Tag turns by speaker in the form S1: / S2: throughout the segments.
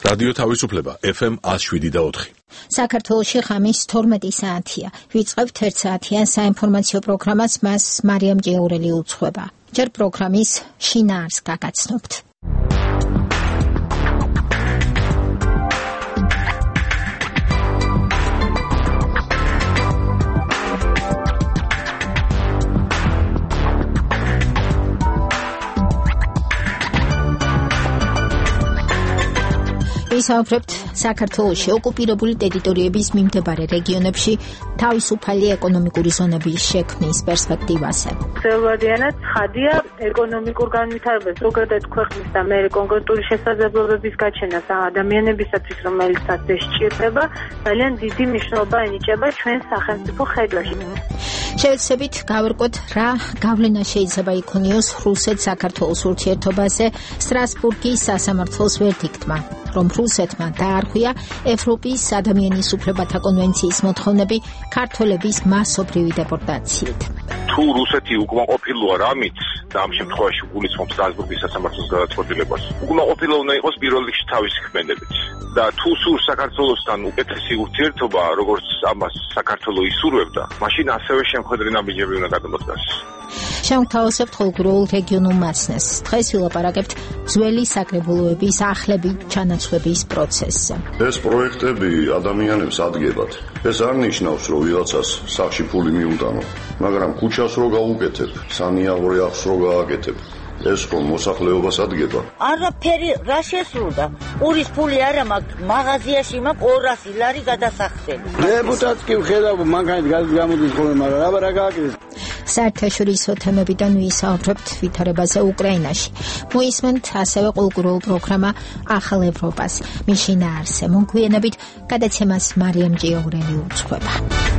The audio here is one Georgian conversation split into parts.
S1: რადიო თავისუფლება FM 107.4.
S2: საქართველოში ღამის 12 საათია. ვიწყებთ 1 საათიან საინფორმაციო პროგრამას, მას მარიამ ჭიაურელი უძღვება. ჯერ პროგრამის შინაარს გაგაცნობთ. ვისაუბრებთ საქართველოში ოკუპირებული ტერიტორიების მიმდებარე რეგიონებში თავისუფალი ეკონომიკური ზონების შექმნის პერსპექტივაზე.
S3: Ძელვადიანად ცხადია ეკონომიკურ განვითარებას, ზოგადად ქვეყნის და მე კონკრეტული შესაძლებლობების გაჩენას ადამიანებისათვის, რომელიცაც ეს სჭირდება, ძალიან დიდი მნიშვნელობა ენიჭება ჩვენ სახელმწიფო ხედვაში.
S2: შევეცდებით გავერკვოთ, რა გავლენა შეიძლება იქონიოს რუსეთ-საქართველოს ურთიერთობაზე სტრასბურგის სასამართლოს ვერდიქტმა, რომ რუსეთმა დაარღვია ევროპის ადამიანის უფლებათა კონვენციის მოთხოვნები ქართველების მასობრივი დეპორტაციით.
S4: თუ რუსეთი უკმაყოფილოა რამით და ამ შემთხვევაში გულისხმობს სტრასბურგის სასამართლოს გადაწყვეტილებას, უკმაყოფილო უნდა იყოს პირველ რიგში თავისი ქმედებით. და თუ სურს საქართველოსთან უკეთესი ურთიერთობა, როგორც ამას საქართველო ისურვებდა, მაშინ ასევე შემხედრე ნაბიჯები უნდა გადმოდგას.
S2: შევთავაზებთ ხოლმე რეგიონულ მასნას. დღეს ვილაპარაკებთ ძველი საკრებულოების ახლები ჩანაცვლების პროცესზე.
S5: ეს პროექტები ადამიანებს ადგენთ. ეს არ ნიშნავს, რომ ვიღაცას სახში ფული მიუტანო, მაგრამ ქუჩას რო გაუკეთებ, სანიაღვრე ახს რო გააკეთებ, ეს რომ მოსახლეობას ადგება.
S6: არაფერი რა შესრულდა? ურის ფული არა მაქვს, მაღაზიაში მაქვს 200 ლარი გადასახდელი.
S7: დეპუტატს კი ვხედავ, მანქანით გამოდის ხოლმე, მაგრამ რა გააკეთეს?
S2: საერთაშორისო თემებიდან ვისაუბრებთ ვითარებაზე უკრაინაში. მოისმენთ ასევე კულტურულ პროგრამა ახალ ევროპას. მის შინაარსზე მოგვიანებით გადაცემას მარიამ ჭიაურელი უძღვება.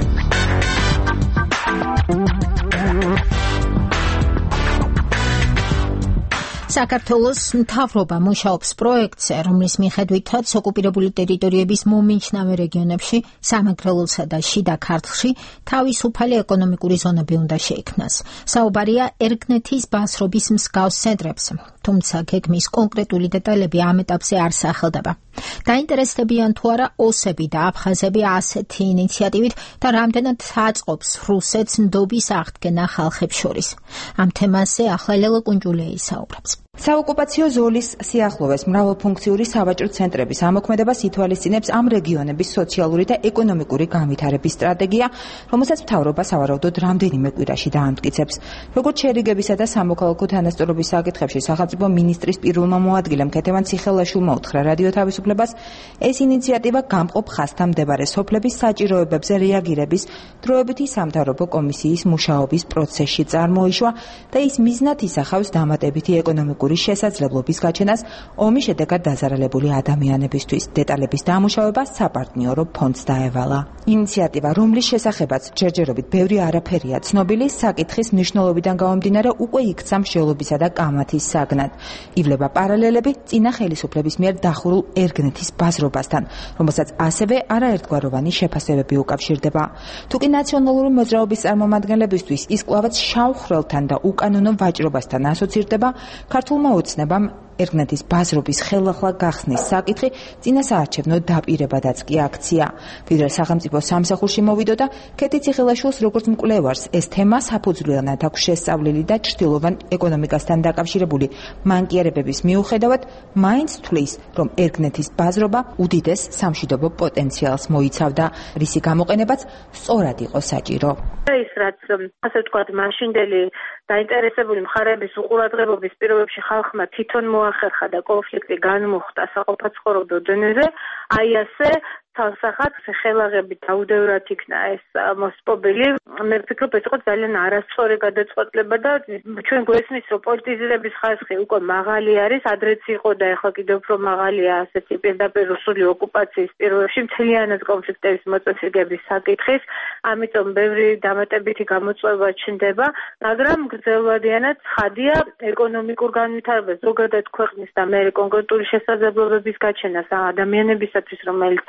S2: საქართველოს მთავრობა მუშაობს პროექტზე, რომლის მიხედვითაც ოკუპირებული ტერიტორიების მომიჯნავე რეგიონებში, სამეგრელოსა და შიდა ქართლში თავისუფალი ეკონომიკური ზონები უნდა შეიქმნას. საუბარია ერგნეთის ბაზრობის მსგავს ცენტრებს, თუმცა გეგმის კონკრეტული დეტალები ამ ეტაპზე არ სახელდება. დაინტერესდებიან თუ არა ოსები და აფხაზები ასეთი ინიციატივით და რამდენად აწყობს რუსეთს ნდობის აღდგენა ხალხებს შორის. ამ თემაზე ახლა ლელა კუნჯულია ისაუბრებს.
S8: საოკუპაციო ზოლის სიახლოვეს მრავალფუნქციური სავაჭრო ცენტრების ამოქმედებას ითვალისწინებს ამ რეგიონების სოციალური და ეკონომიკური განვითარების სტრატეგია, რომელსაც მთავრობა სავარაუდოდ რამდენიმე კვირაში დაამტკიცებს. როგორც შერიგებისა და სამოქალაქო თანასწორობის საკითხებში სახელმწიფო მინისტრის პირველმა მოადგილემ ქეთევან ციხელაშვილმა უთხრა რადიო თავისუფლებას, ეს ინიციატივა გამყოფ ხაზთან მდებარე სოფლების საჭიროებებზე რეაგირების დროებითი სამთავრობო კომისიის მუშაობის პროცესში წარმოიშვა და ის მიზნად ისახავს დამატებითი ეკონომიკური შესაძლებლობის გაჩენას ომის შედეგად დაზარალებული ადამიანებისთვის. დეტალების დამუშავება საპარტნიორო ფონდს დაევალა. ინიციატივა, რომლის შესახებაც ჯერჯერობით ბევრი არაფერია ცნობილი, საკითხის მნიშვნელობიდან გამომდინარე უკვე იქცა მსჯელობისა და კამათის საგნად. ივლება პარალელები წინა ხელისუფლების მიერ დახურულ ერგნეთის ბაზრობასთან, რომელსაც ასევე არაერთგვაროვანი შეფასებები უკავშირდება. თუკი ნაციონალური მოძრაობის წარმომადგენლებისთვის ის კვლავაც შავ ხვრელთან და უკანონო ვაჭრობასთან ასოცირდება, ქართულმა ოცნებამ ერგნეთის ბაზრობის ხელახლა გახსნის საკითხი წინასაარჩევნო დაპირებადაც კი აქცია. ვიდრე სახელმწიფო სამსახურში მოვიდოდა, ქეთი ციხელაშვილს როგორც მკვლევარს ეს თემა საფუძვლიანად აქვს შესწავლილი და ჩრდილოვან ეკონომიკასთან დაკავშირებული მანკიერებების მიუხედავად, მაინც თვლის, რომ ერგნეთის ბაზრობა უდიდეს სამშვიდობო პოტენციალს მოიცავდა, რისი გამოყენებაც სწორად იყო საჭირო.
S3: ის რაც ასე ვთქვათ, მაშინდელი დაინტერესებული მხარეების უყურადღებობის პირობებში ხალხმა თვითონ მოახერხა და კონფლიქტი განმოხტა საყოფაცხოვრებო დონეზე, აი ასე თავსახად ხელაღებით დაუდევრად იქნა ეს მოსპობილი. მე ვფიქრობ, ეს იყო ძალიან არასწორი გადაწყვეტილება და ჩვენ გვესმის, რომ პოლიტიზირების ხარისხი უკვე მაღალი არის, ადრეც იყო და ეხლა კიდევ უფრო მაღალია ასეთი პირდაპირ რუსული ოკუპაციის პირობებში მთლიანად კონფლიქტების მოწესრიგების საკითხის, ამიტომ ბევრი დამატებითი გამოწვევა ჩნდება, მაგრამ გრძელვადიანად ცხადია ეკონომიკურ განვითარებას, ზოგადად ქვეყნის და მე კონკრეტული შესაძლებლობების გაჩენას ადამიანებისათვის, რომელიცაც ეს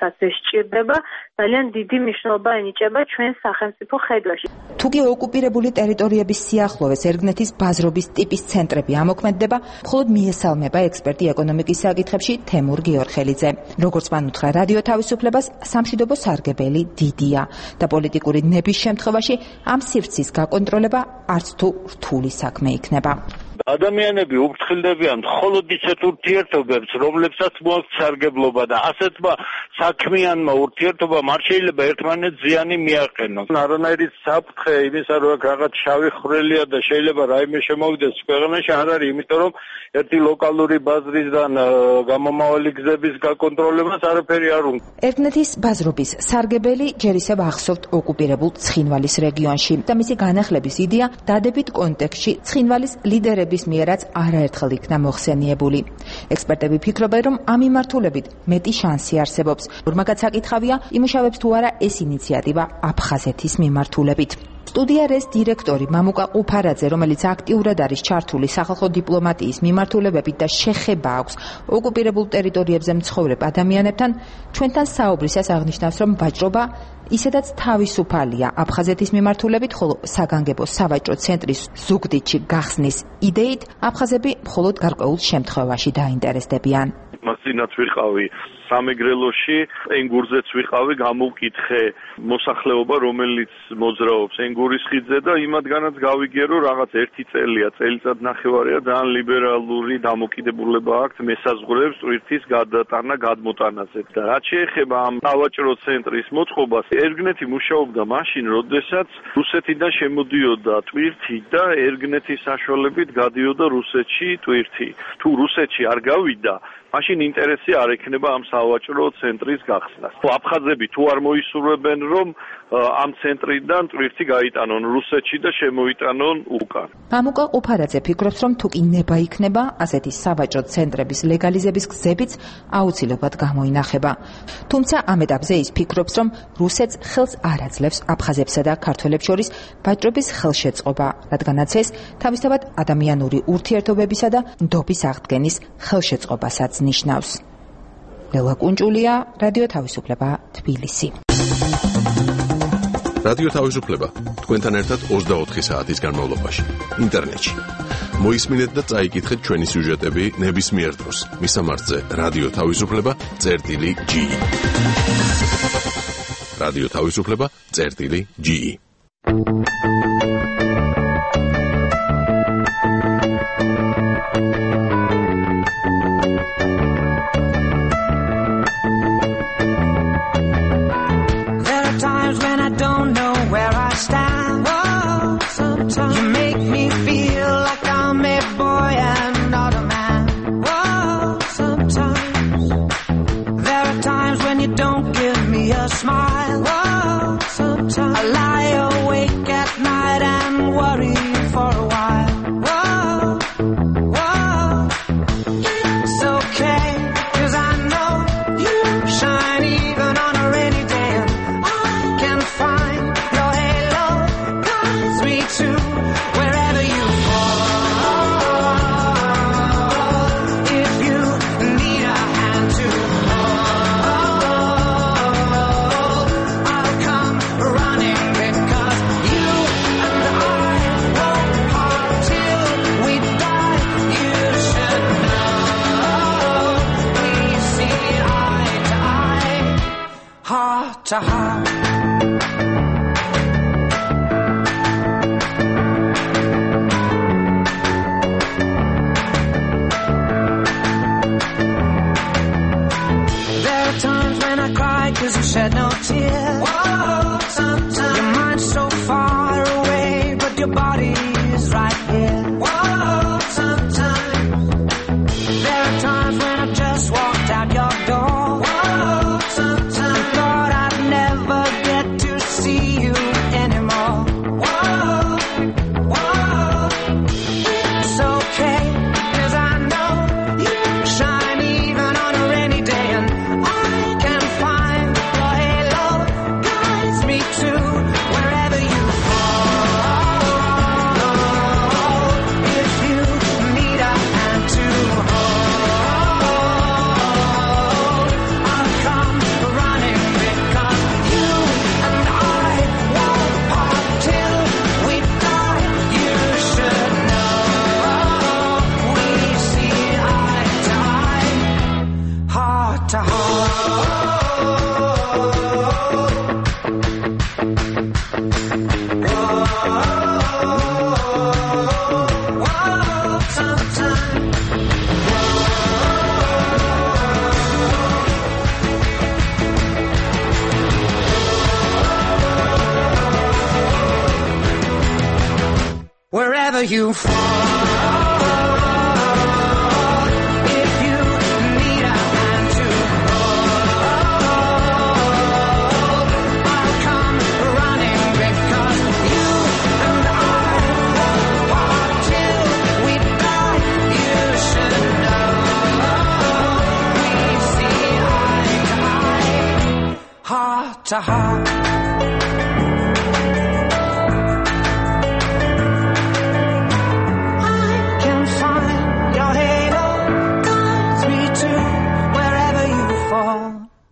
S3: სჭირდება ძალიან დიდი მნიშვნელობა ენიჭება ჩვენ სახელმწიფო ხედვაში.
S8: თუკი ოკუპირებული ტერიტორიების სიახლოვეს ერგნეთის ბაზრობის ტიპის ცენტრები ამოქმედდება, მხოლოდ მიესალმება ექსპერტი ეკონომიკის საკითხებში თემურ გიორხელიძე. როგორც მან უთხრა რადიო თავისუფლებას, სამშვიდობო სარგებელი დიდია და პოლიტიკური ნების შემთხვევაში ამ სივრცის გაკონტროლება არც თუ რთული საქმე იქნება.
S9: ადამიანები უფრთხილდებიან მხოლოდ ისეთ ურთიერთობებს, რომლებსაც მოაქვს სარგებლობა და ასეთმა საქმიანმა ურთიერთობამ არ შეიძლება ერთმანეთს ზიანი მიაყენოს. არანაირი საფრთხე იმისა, რომ რაღაც შავი ხვრელია და შეიძლება რაიმე შემოვიდეს ქვეყანაში არ არის, იმიტომ რომ ერთი ლოკალური ბაზრიდან გამომავალი გზების გაკონტროლებას არაფერი არ უნდა.
S8: ერგნეთის ბაზრობის სარგებელი ჯერ ისევ ახსოვთ ოკუპირებულ ცხინვალის რეგიონში და მისი განახლების იდეა დადებით კონტექსტში ცხინვალის ლიდერების მიერაც არაერთხელ იქნა მოხსენიებული. ექსპერტები ფიქრობენ, რომ ამ მიმართულებით მეტი შანსი არსებობს. მაგაც საკითხავია, იმუშავებს თუ არა ეს ინიციატივა აფხაზეთის მიმართულებით. სტუდია რეს დირექტორი მამუკა ყუფარაძე, რომელიც აქტიურად არის ჩართული სახალხო დიპლომატიის მიმართულებებით და შეხება აქვს ოკუპირებულ ტერიტორიებზე მცხოვრებ ადამიანებთან, ჩვენთან საუბრისას აღნიშნავს, რომ ვაჭრობა ისედაც თავისუფალია აფხაზეთის მიმართულებით, ხოლო საგანგებო სავაჭრო ცენტრის ზუგდიდში გახსნის იდეით აფხაზები მხოლოდ გარკვეულ შემთხვევაში დაინტერესდებიან.
S9: მასინაც ვიყავი სამეგრელოში, ენგურზეც ვიყავი, გამოვკითხე მოსახლეობა, რომელიც მოძრაობს ენგურის ხიდზე და იმათგანაც გავიგე, რომ რაღაც ერთი წელია, წელიწად ნახევარია, ძალიან ლიბერალური დამოკიდებულება აქვს მესაზღვრეებს ტვირთის გადატანა გადმოტანაზე. და რაც შეეხება ამ სავაჭრო ცენტრის მოწყობას, ერგნეთი მუშაობდა მაშინ, როდესაც რუსეთიდან შემოდიოდა ტვირთი და ერგნეთის საშუალებით გადიოდა რუსეთში ტვირთი. თუ რუსეთში არ გავიდა, მაშინ ინტერესი არ ექნება ამ სავაჭრო ცენტრის გახსნას. აფხაზები თუ არ მოისურვებენ, რომ ამ ცენტრიდან ტვირთი გაიტანონ რუსეთში და შემოიტანონ უკან.
S8: მამუკა ყუფარაძე ფიქრობს, რომ თუ კი ნება იქნება, ასეთი სავაჭრო ცენტრების ლეგალიზების გზებიც აუცილებლად გამოინახება. თუმცა ამ ეტაპზე ის ფიქრობს, რომ რუსეთს ხელს არ აძლევს აფხაზებსა და ქართველებს შორის ვაჭრობის ხელშეწყობა, რადგანაც ეს თავისთავად ადამიანური ურთიერთობებისა და ნდობის აღდგენის ხელშეწყობასაც ნიშნავს. ლელა კუნჭულია, რადიო თავისუფლება, თბილისი.
S1: რადიო თავისუფლება თქვენთან ერთად 24 საათის განმავლობაში ინტერნეტში. მოისმინეთ და წაიკითხეთ ჩვენი სიუჟეტები ნებისმიერ დროს. მისამართზე რადიო თავისუფლება.ge. რადიო თავისუფლება.ge.
S10: Wherever you fall. To heart. I can find your halo, guides me to wherever you fall.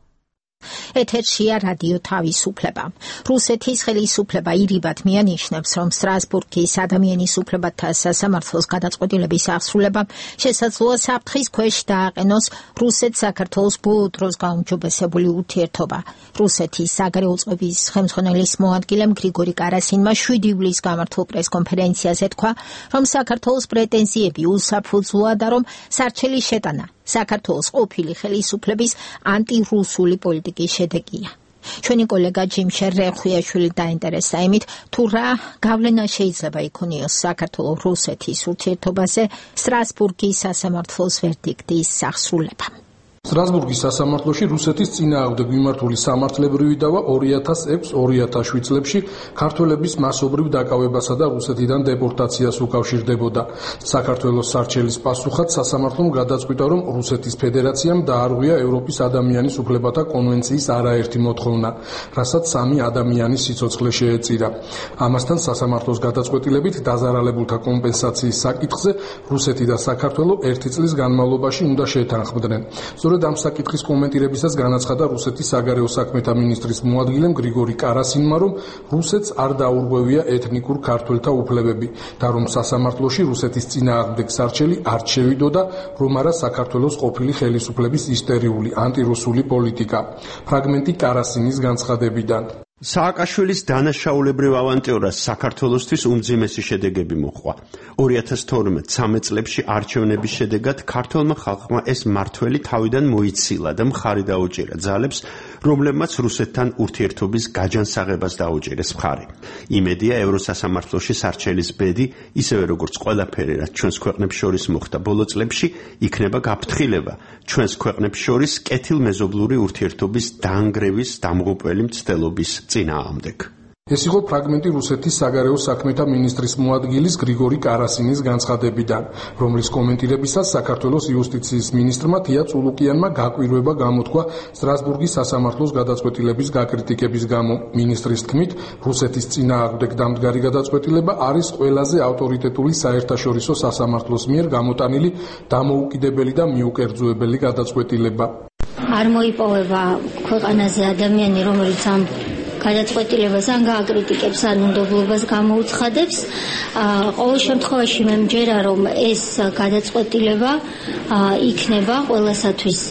S2: ეთერშია რადიო თავისუფლება. რუსეთის ხელისუფლება ირიბად მიანიშნებს, რომ სტრასბურგის ადამიანის უფლებათა სასამართლოს გადაწყვეტილების აღსრულება შესაძლოა საფრთხის ქვეშ დააყენოს რუსეთ-საქართველოს ბოლო დროს გაუმჯობესებული ურთიერთობა. რუსეთის საგარეო წყობის ხელმძღვანელის მოადგილემ გრიგორი კარასინმა 7 ივლისს გამართულ პრესკონფერენციაზე თქვა, რომ საქართველოს პრეტენზიები უსაფუძვლოა და რომ სარჩელი შეტანა საქართველოს ყოფილი ხელისუფლების ანტირუსული პოლიტიკის შედეგია. ჩვენი კოლეგა ჯიმ შერეხვიაშვილი დაინტერესდა იმით, თუ რა გავლენა შეიძლება იქონიოს საქართველოს-რუსეთის ურთიერთობაზე სტრასბურგის სასამართლოს ვერდიქტის აღსრულება.
S11: სტრასბურგის სასამართლოში რუსეთის წინააღმდეგ მიმართული სამართლებრივი დავა 2006-2007 წლებში ქართველების მასობრივ დაკავებასა და რუსეთიდან დეპორტაციას უკავშირდებოდა. საქართველოს სარჩელის პასუხად სასამართლომ გადაწყვიტა, რომ რუსეთის ფედერაციამ დაარღვია ევროპის ადამიანის უფლებათა კონვენციის არაერთი მოთხოვნა, რასაც 3 ადამიანის სიცოცხლე შეეწირა. ამასთან სასამართლოს გადაწყვეტილებით დაზარალებულთა კომპენსაციის საკითხზე რუსეთი და საქართველო 1 წლის განმავლობაში უნდა შეთანხმდნენ. სწორედ ამ საკითხის კომენტირებისას განაცხადა რუსეთის საგარეო საქმეთა მინისტრის მოადგილემ გრიგორი კარასინმა, რომ რუსეთს არ დაურღვევია ეთნიკურ ქართველთა უფლებები და რომ სასამართლოში რუსეთის წინააღმდეგ სარჩელი არ შევიდოდა, რომ არა საქართველოს ყოფილი ხელისუფლების ისტერიული ანტირუსული პოლიტიკა. ფრაგმენტი კარასინის განცხადებიდან.
S12: სააკაშვილის დანაშაულებრივ ავანტიურას საქართველოსთვის უმძიმესი შედეგები მოჰყვა. 2012-13 წლებში არჩევნების შედეგად ქართველმა ხალხმა ეს მართველი თავიდან მოიცილა და მხარი დაუჭირა ძალებს, რომლებმაც რუსეთთან ურთიერთობის გაჯანსაღებას დაუჭირეს მხარი. იმედია ევროსასამართლოში სარჩელის ბედი, ისევე როგორც ყველაფერი, რაც ჩვენს ქვეყნებს შორის მოხდა ბოლო წლებში, იქნება გაფრთხილება ჩვენს ქვეყნებს შორის კეთილმეზობლური ურთიერთობის დაანგრევის დამღუპველი მცდელობის წინააღმდეგ.
S11: ეს იყო ფრაგმენტი რუსეთის საგარეო საქმეთა მინისტრის მოადგილის გრიგორი კარასინის განცხადებიდან, რომლის კომენტირებისას საქართველოს იუსტიციის მინისტრმა თია წულუკიანმა გაკვირვება გამოთქვა სტრასბურგის სასამართლოს გადაწყვეტილების გაკრიტიკების გამო. მინისტრის თქმით, რუსეთის წინააღმდეგ დამდგარი გადაწყვეტილება არის ყველაზე ავტორიტეტული საერთაშორისო სასამართლოს მიერ გამოტანილი დამოუკიდებელი და მიუკერძოებელი გადაწყვეტილება.
S13: არ მოიპოვება ქვეყანაზე ადამიანი, რომელიც ამ გადაწყვეტილებას ან გააკრიტიკებს, ან უნდობლობას გამოუცხადებს. ყოველ შემთხვევაში მე მჯერა, რომ ეს გადაწყვეტილება იქნება ყველასათვის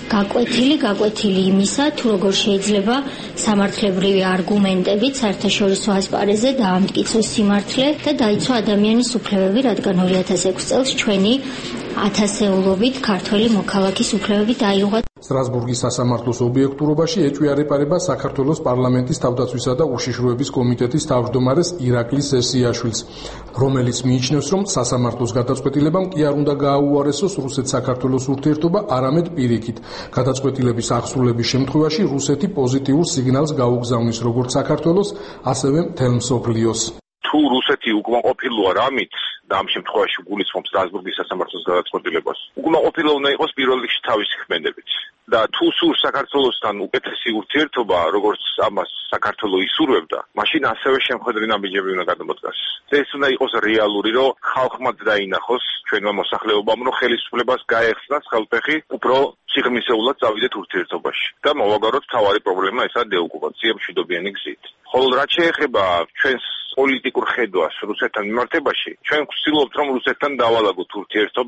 S13: გაკვეთილი იმისა, თუ როგორ შეიძლება სამართლებრივი არგუმენტებით საერთაშორისო ასპარეზზე დაამტკიცოს სიმართლე და დაიცვა ადამიანის უფლებები, რადგან 2006 წელს ჩვენი ათასეულობით ქართველი მოქალაქის უფლებები დაიღვა.
S11: სტრასბურგის სასამართლოს ობიექტურობაში ეჭვიარეპარება საქართველოს პარლამენტის თავდაცვისა და უშიშროების კომიტეტის თავმჯდომარეს ირაკლი სესიაშვილს, რომელიც მიიჩნევს, რომ სასამართლოს გადაწყვეტილებამ კი არ უნდა გააუარესოს რუსეთ-საქართველოს ურთიერთობა, არამედ პირიქით. გადაწყვეტილების აღსრულების შემთხვევაში რუსეთი პოზიტიურ სიგნალს გაუგზავნის როგორც საქართველოს, ასევე მთელ მსოფლიოს.
S4: თუ რუსეთი უკმაყოფილოა რამით და ამ შემთხვევაში გულისხმობს სტრასბურგის სასამართლოს გადაწყვეტილებას, უკმაყოფილო უნდა იყოს პირველ რიგში თავისი ქმედებით. და თუ სურს საქართველოსთან უკეთესი ურთიერთობა, როგორც ამას საქართველო ისურვებდა, მაშინ ასევე შემხედრე ნაბიჯები უნდა გადმოდგას. ეს უნდა იყოს რეალური, რომ ხალხმაც დაინახოს ჩვენმა მოსახლეობამ, რომ ხელისუფლებას გაეხსნას ხელფეხი უფრო სიღრმისეულად წავიდეთ ურთიერთობაში და მოვაგაროთ მთავარი პრობლემა, ესაა დეოკუპაცია მშვიდობიანი გზით. ხოლო რაც შეეხება ჩვენს პოლიტიკურ ხედვას რუსეთთან მიმართებაში, ჩვენ ვცდილობთ, რომ რუსეთთან დავალაგოთ ურთიერთობა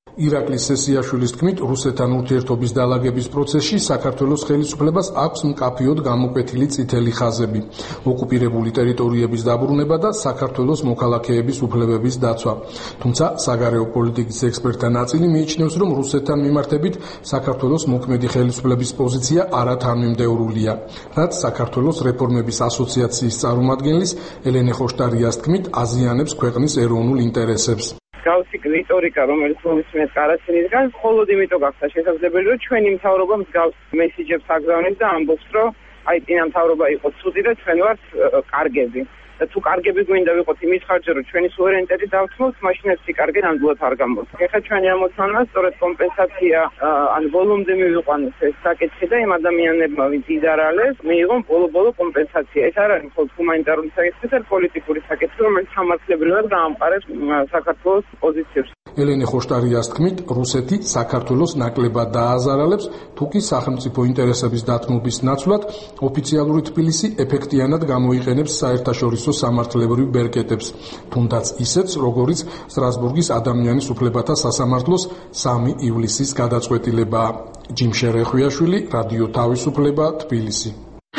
S11: ირაკლი სესიაშვილის თქმით, რუსეთთან ურთიერთობის დალაგების პროცესში საქართველოს ხელისუფლებას აქვს მკაფიოდ გამოკვეთილი წითელი ხაზები: ოკუპირებული ტერიტორიების დაბრუნება და საქართველოს მოქალაქეების უფლებების დაცვა. თუმცა საგარეო პოლიტიკის ექსპერტთა ნაწილი მიიჩნევს, რომ რუსეთთან მიმართებით საქართველოს მოქმედი ხელისუფლების პოზიცია არათანმიმდევრულია. რაც საქართველოს რეფორმების ასოციაციის წარმომადგენლის ელენე ხოშტარიას თქმით, აზიანებს ქვეყნის ეროვნულ ინტერესებს.
S14: გავსი რიტორიკა, რომელიც მომისმენთ კარაცინისგან, მხოლოდ იმიტომ გახდა შესაძლებელი, რომ ჩვენი მთავრობა მსგავს მესიჯებს აგზავნებს და ამბობს, რომ აი წინა მთავრობა იყო ცუდი და ჩვენ ვართ კარგები. და თუ კარგები გვინდა ვიყოთ იმის ხარჯზე, რომ ჩვენი სუვერენიტეტი დავთმოთ, მაშინ ეს სიკარგე ნამდვილად არ გამოდის. ეხლა ჩვენი ამოცანა სწორედ კომპენსაცია, ან ბოლომდე მივიყვანოს ეს საკითხი და იმ ადამიანებმა, ვინც იდარალეს, მიიღონ ბოლო-ბოლო კომპენსაცია. ეს არ არის მხოლოდ ჰუმანიტარული საკითხი, ეს არის პოლიტიკური საკითხი, რომელიც სამართლებრივად გაამყარებს საქართველოს პოზიციებს.
S11: ელენე ხოშტარიას თქმით, რუსეთი საქართველოს ნაკლებად დააზარალებს, თუკი სახელმწიფო ინტერესების დათმობის ნაცვლად ოფიციალური თბილისი ეფექტიანად გამოიყენებს საერთაშორისო სამართლებრივ ბერკეტებს, თუნდაც ისეთს, როგორიც სტრასბურგის ადამიანის უფლებათა სასამართლოს 3 ივლისის გადაწყვეტილებაა. ჯიმ შერეხვიაშვილი, რადიო თავისუფლება, თბილისი.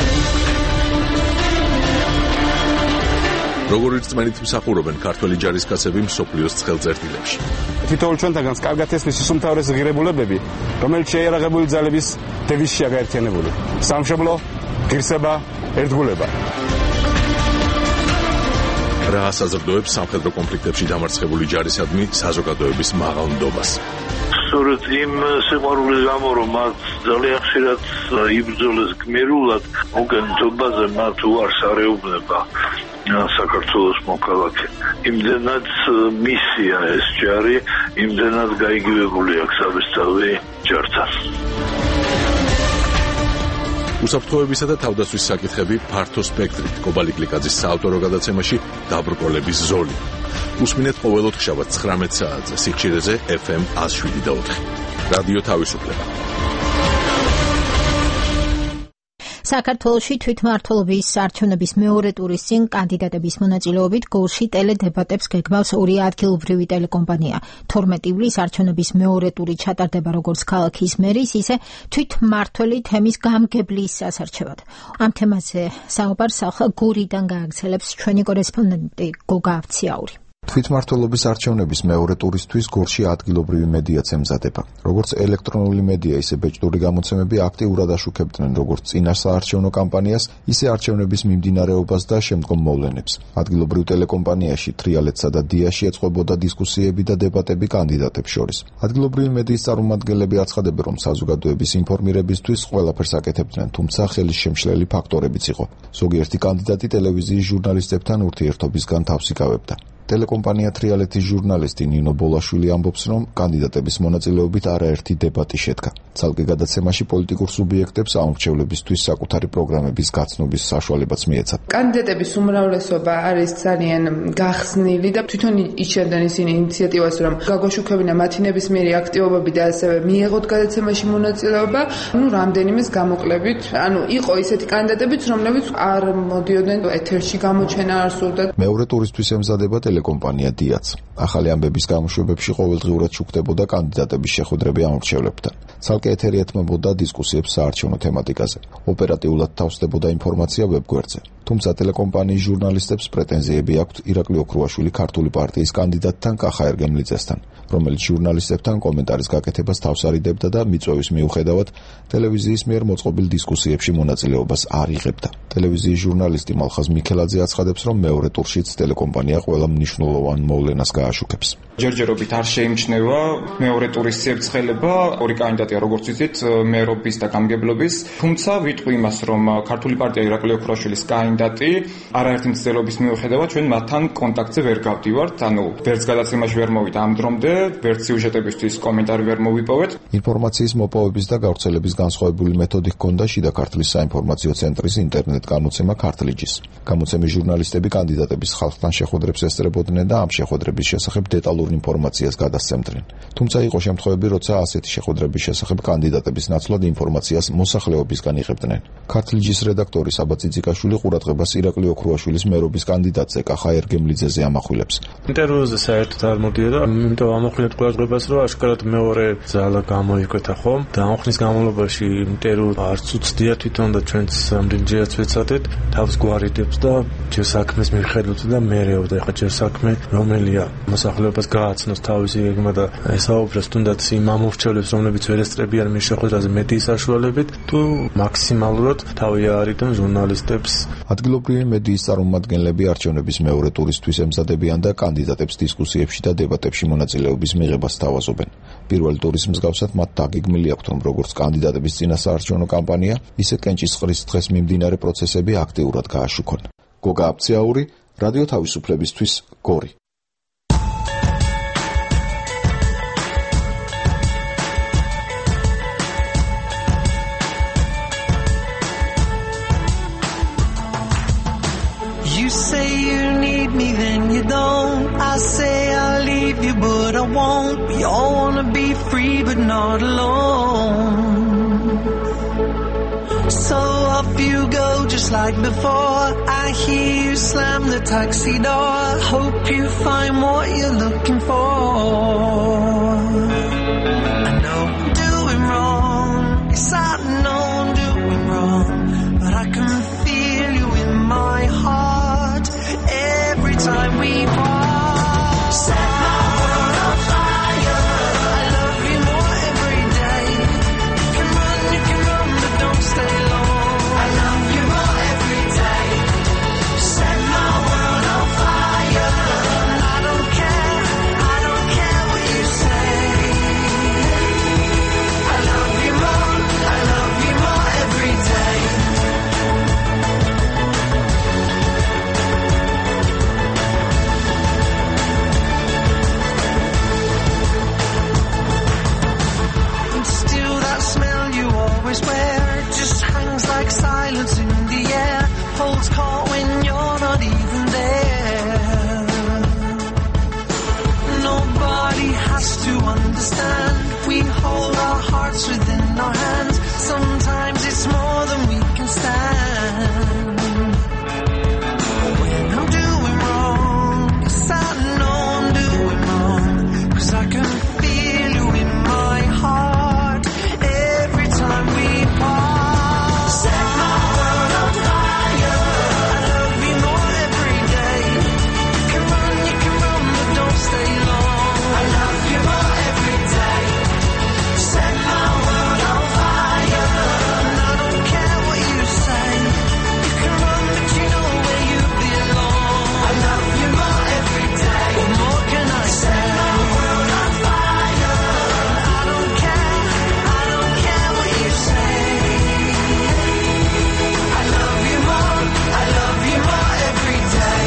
S1: როგორი რწმენით მსახურობენ ქართველი ჯარისკაცები მსოფლიოს ცხელწერტილებში.
S15: თითოეულ ჩვენთაგანს კარგად ესმის ის უმთავრესი ღირებულებები, რომელიც შეიარაღებული ძალების დევიზშია გაერთიანებული: სამშობლო, ღირსება, ერთგულება.
S1: რა საზრდოებს სამხედრო კონფლიქტებში დამარცხებული ჯარისადმი საზოგადოების მაღალ ნდობას.
S9: სწორედ იმ სიყვარულის გამო, რომ მათ ძალიან ხშირად იბრძოლეს გმირულად, მოგენთობაზე მათ უარს არეუბნება საქართველოს მოქალაქე. იმდენად მისია ეს ჯარი, იმდენად გაიგივებული აქვს საბესწავი ჯართან.
S1: უსაფრთხოებისა და თავდაცვის საკითხები ფართო სპექტრით. კობალი კლიკაძის საავტორო გადაცემაში დაბრკოლების ზოლი. უსმინეთ ყოველოთხშაბათ 19 საათზე სიხშირეზე FM 107.4. რადიო თავისუფლება.
S2: საქართველოში თვითმმართველობის არჩევნების მეორე ტურის წინ კანდიდატების მონაწილეობით გორში ტელედებატებს გეგმავს ორი ადგილობრივი ტელეკომპანია. 12 ივლისს არჩევნების მეორე ტური ჩატარდება როგორც ქალაქის მერის, ისე თვითმმართველი თემის გამგებლის სასარჩევად. ამ თემაზე საუბარს გურიდან გააგრძელებს ჩვენი კორესპონდენტი გოგა ავციაური.
S16: თვითმმართველობის არჩევნების მეორე ტურისთვის გორში ადგილობრივი მედიაც ემზადება. როგორც ელექტრონული მედია, ისე ბეჭდური გამოცემები აქტიურად აშუქებდნენ როგორც წინა საარჩევნო კამპანიას, ისე არჩევნების მიმდინარეობას და შემდგომ მოვლენებს. ადგილობრივ ტელეკომპანიაში თრიალეთსა და დიაში ეწყობოდა დისკუსიები და დებატები კანდიდატებს შორის. ადგილობრივი მედიის წარმომადგენლები აცხადებენ, რომ საზოგადოების ინფორმირებისთვის ყველაფერს აკეთებდნენ, თუმცა ხელის შემშლელი ფაქტორებიც იყო. ზოგიერთი კანდიდატი ტელევიზიის ჟურნალისტებთან ურთიერთობისგან თავს იკავებდა. ტელეკომპანია თრიალეთის ჟურნალისტი ნინო ბოლაშვილი ამბობს, რომ კანდიდატების მონაწილეობით არაერთი დებატი შედგა. ცალკე გადაცემაში პოლიტიკურ სუბიექტებს ამორჩევლებისთვის საკუთარი პროგრამების გაცნობის საშუალებაც მიეცათ.
S17: კანდიდატების უმრავლესობა არის ძალიან გახსნილი და თვითონ იჩენდნენ ისინი ინიციატივას, რომ გაგვაშუქებინა მათი ნებისმიერი აქტივობები და ასევე მიეღოთ გადაცემაში მონაწილეობა. რამდენიმეს გამოკლებით, იყო ისეთი კანდიდატებიც, რომლებიც არ მოდიოდნენ ეთერში, გამოჩენა არ სურდათ.
S16: მეორე ტურისთვის ემზადება ტელეკომპანია დიაც. ახალი ამბების გამოშვებებში ყოველდღიურად შუქდებოდა კანდიდატების შეხვედრები ამორჩევლებთან. ცალკე ეთერი ეთმობოდა დისკუსიებს საარჩევნო თემატიკაზე. ოპერატიულად თავსდებოდა ინფორმაცია ვებგვერდზე. თუმცა ტელეკომპანიის ჟურნალისტებს პრეტენზიები აქვთ ირაკლი ოქრუაშვილი ქართული პარტიის კანდიდატთან კახა ერგემლიძესთან, რომელიც ჟურნალისტებთან კომენტარის გაკეთებას თავს არიდებდა და მიწვევის მიუხედავად ტელევიზიის მიერ მოწყობილ დისკუსიებში მონაწილეობას არ იღებდა. ტელევიზიის ჟურნალისტი მალხაზ მიქელაძე აცხადებს, რომ მეორე ტურშიც ტელეკომპანია ყველა მნიშვნელოვან მოვლენას გააშუქებს.
S18: ჯერჯერობით არ შეიმჩნევა მეორე ტურის ცერცხელება, ორი კანდიდატია როგორც ვიცით, მერობის და გამგებლობის, თუმცა ვიტყვი იმას, რომ ქართული პარტია ირაკლი ოქრუაშვილის კანდიდატი არაერთი მცდელობის მიუხედავად ჩვენ მათთან კონტაქტზე ვერ გავდივართ, ვერც გადაცემაში ვერ მოვიდა ამ დრომდე, ვერც სიუჟეტებისთვის კომენტარი ვერ მოვიპოვეთ.
S16: ინფორმაციის მოპოვების და გავრცელების განსხვავებული მეთოდი ჰქონდა შიდა ქართლის საინფორმაციო ცენტრის ინტერნეტ გამოცემა ქართლიჯის. გამოცემის ჟურნალისტები კანდიდატების ხალხთან შეხვედრებს ესწრებოდნენ ეხმარებოდნენ და ამ შეხვედრების შესახებ დეტალურ ინფორმაციას გადასცემდნენ. თუმცა იყო შემთხვევები, როცა ასეთი შეხვედრების შესახებ კანდიდატების ნაცვლად ინფორმაციას მოსახლეობისგან იღებდნენ. ქართლ-ჯის რედაქტორი საბა ციციკაშვილი ყურადღებას ირაკლი ოქრუაშვილის მერობის კანდიდატზე კახა ერგემლიძეზე ამახვილებს.
S19: ინტერვიუზე საერთოდ არ მოდიოდა, იმიტომ ამახვილებთ ყურადღებას, რომ აშკარად მეორე ძალა გამოიკვეთა ხომ და ამ ხნის განმავლობაში ინტერვიუ არც უცდია თვითონ და ჩვენც რამდენჯერაც ვეცადეთ, თავს გვარიდებს და ჯერ საქმეს მიხედვით და მერეობდა. ეხლა ჯერ საქმე რომელია მოსახლეობას გააცნოს თავისი გეგმა და ესაუბროს თუნდაც იმ ამორჩევლებს, რომლებიც ვერ ესწრებიან მის შეხვედრაზე მედიის საშუალებით, თუ მაქსიმალურად თავი აარიდან ჟურნალისტებს.
S16: ადგილობრივი მედიის წარმომადგენლები არჩევნების მეორე ტურისთვის ემზადებიან და კანდიდატებს დისკუსიებში და დებატებში მონაწილეობის მიღებას სთავაზობენ. პირველი ტურის მსგავსად მათ დაგეგმილი აქვთ, რომ როგორც კანდიდატების წინასაარჩევნო კამპანია, ისე კენჭისყრის დღეს მიმდინარე პროცესები აქტიურად გააშუქონ. გოგა აბციაური, რადიო თავისუფლებისთვის, გორი.
S10: You say you need me, then you don't. I say I'll leave you, but I won't. We all wanna be free, but not alone. So off you go, just like before. I hear you slam the taxi door. Hope you find what you're looking for. I know I'm doing wrong. Yes, I know I'm doing wrong, but I can feel you in my heart every time we part. Set my world on fire. I love you more every day. You can run, but don't stay long. I love you more every day. Set my world on fire. I don't care what you say. I love you more every day. And still that smell you always wear just hangs like silence in the air, holds court when you're not even there. Nobody has to understand. We hold our hearts within our hands. Sometimes it's more than we can stand. When I'm doing wrong, yes I know I'm doing wrong, 'cause I can feel you in my heart every time we part. Set my world on fire. I love you more every day. You can run, but don't stay long. I love you more every day. Set my world on fire. And I don't care what you say. You can run, but you know where you belong. I love you more every day. What more can I say? Set my world on fire. I don't care what you say. I love you more every day.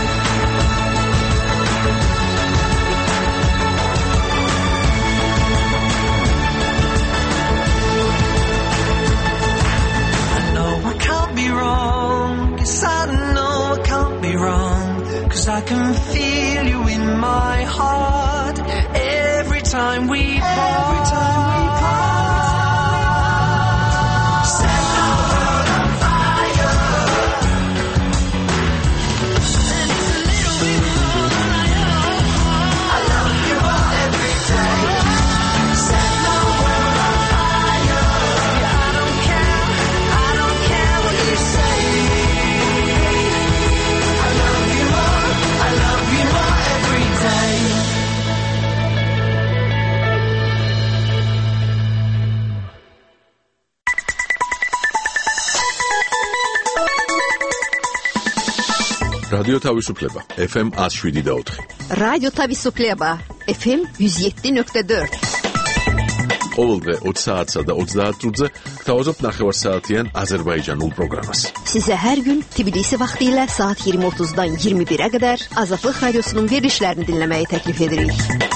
S10: I know I can't be wrong. Yes, I know I can't be wrong, 'cause I can feel you in my heart every time we part. Set my world on fire. And it's a little bit more than I know. I love you more every day. Set my world on fire. Yeah, I don't care what you say. I love you more every day.
S1: რადიო თავისუფლება FM 107.4.
S20: რადიო თავისუფლება FM 107.4.
S1: ყოველდღე 20 საათსა და 30 minutze gtavazobთ ნახევარსაათიან აზერბაიჯანულ პროგრამას.
S20: Size her gün Tbilisi vaxtilə saat 20:30-dan 21-ə qədər Azadlıq Radiosunun verilişlərini dinləməyi təklif edirik.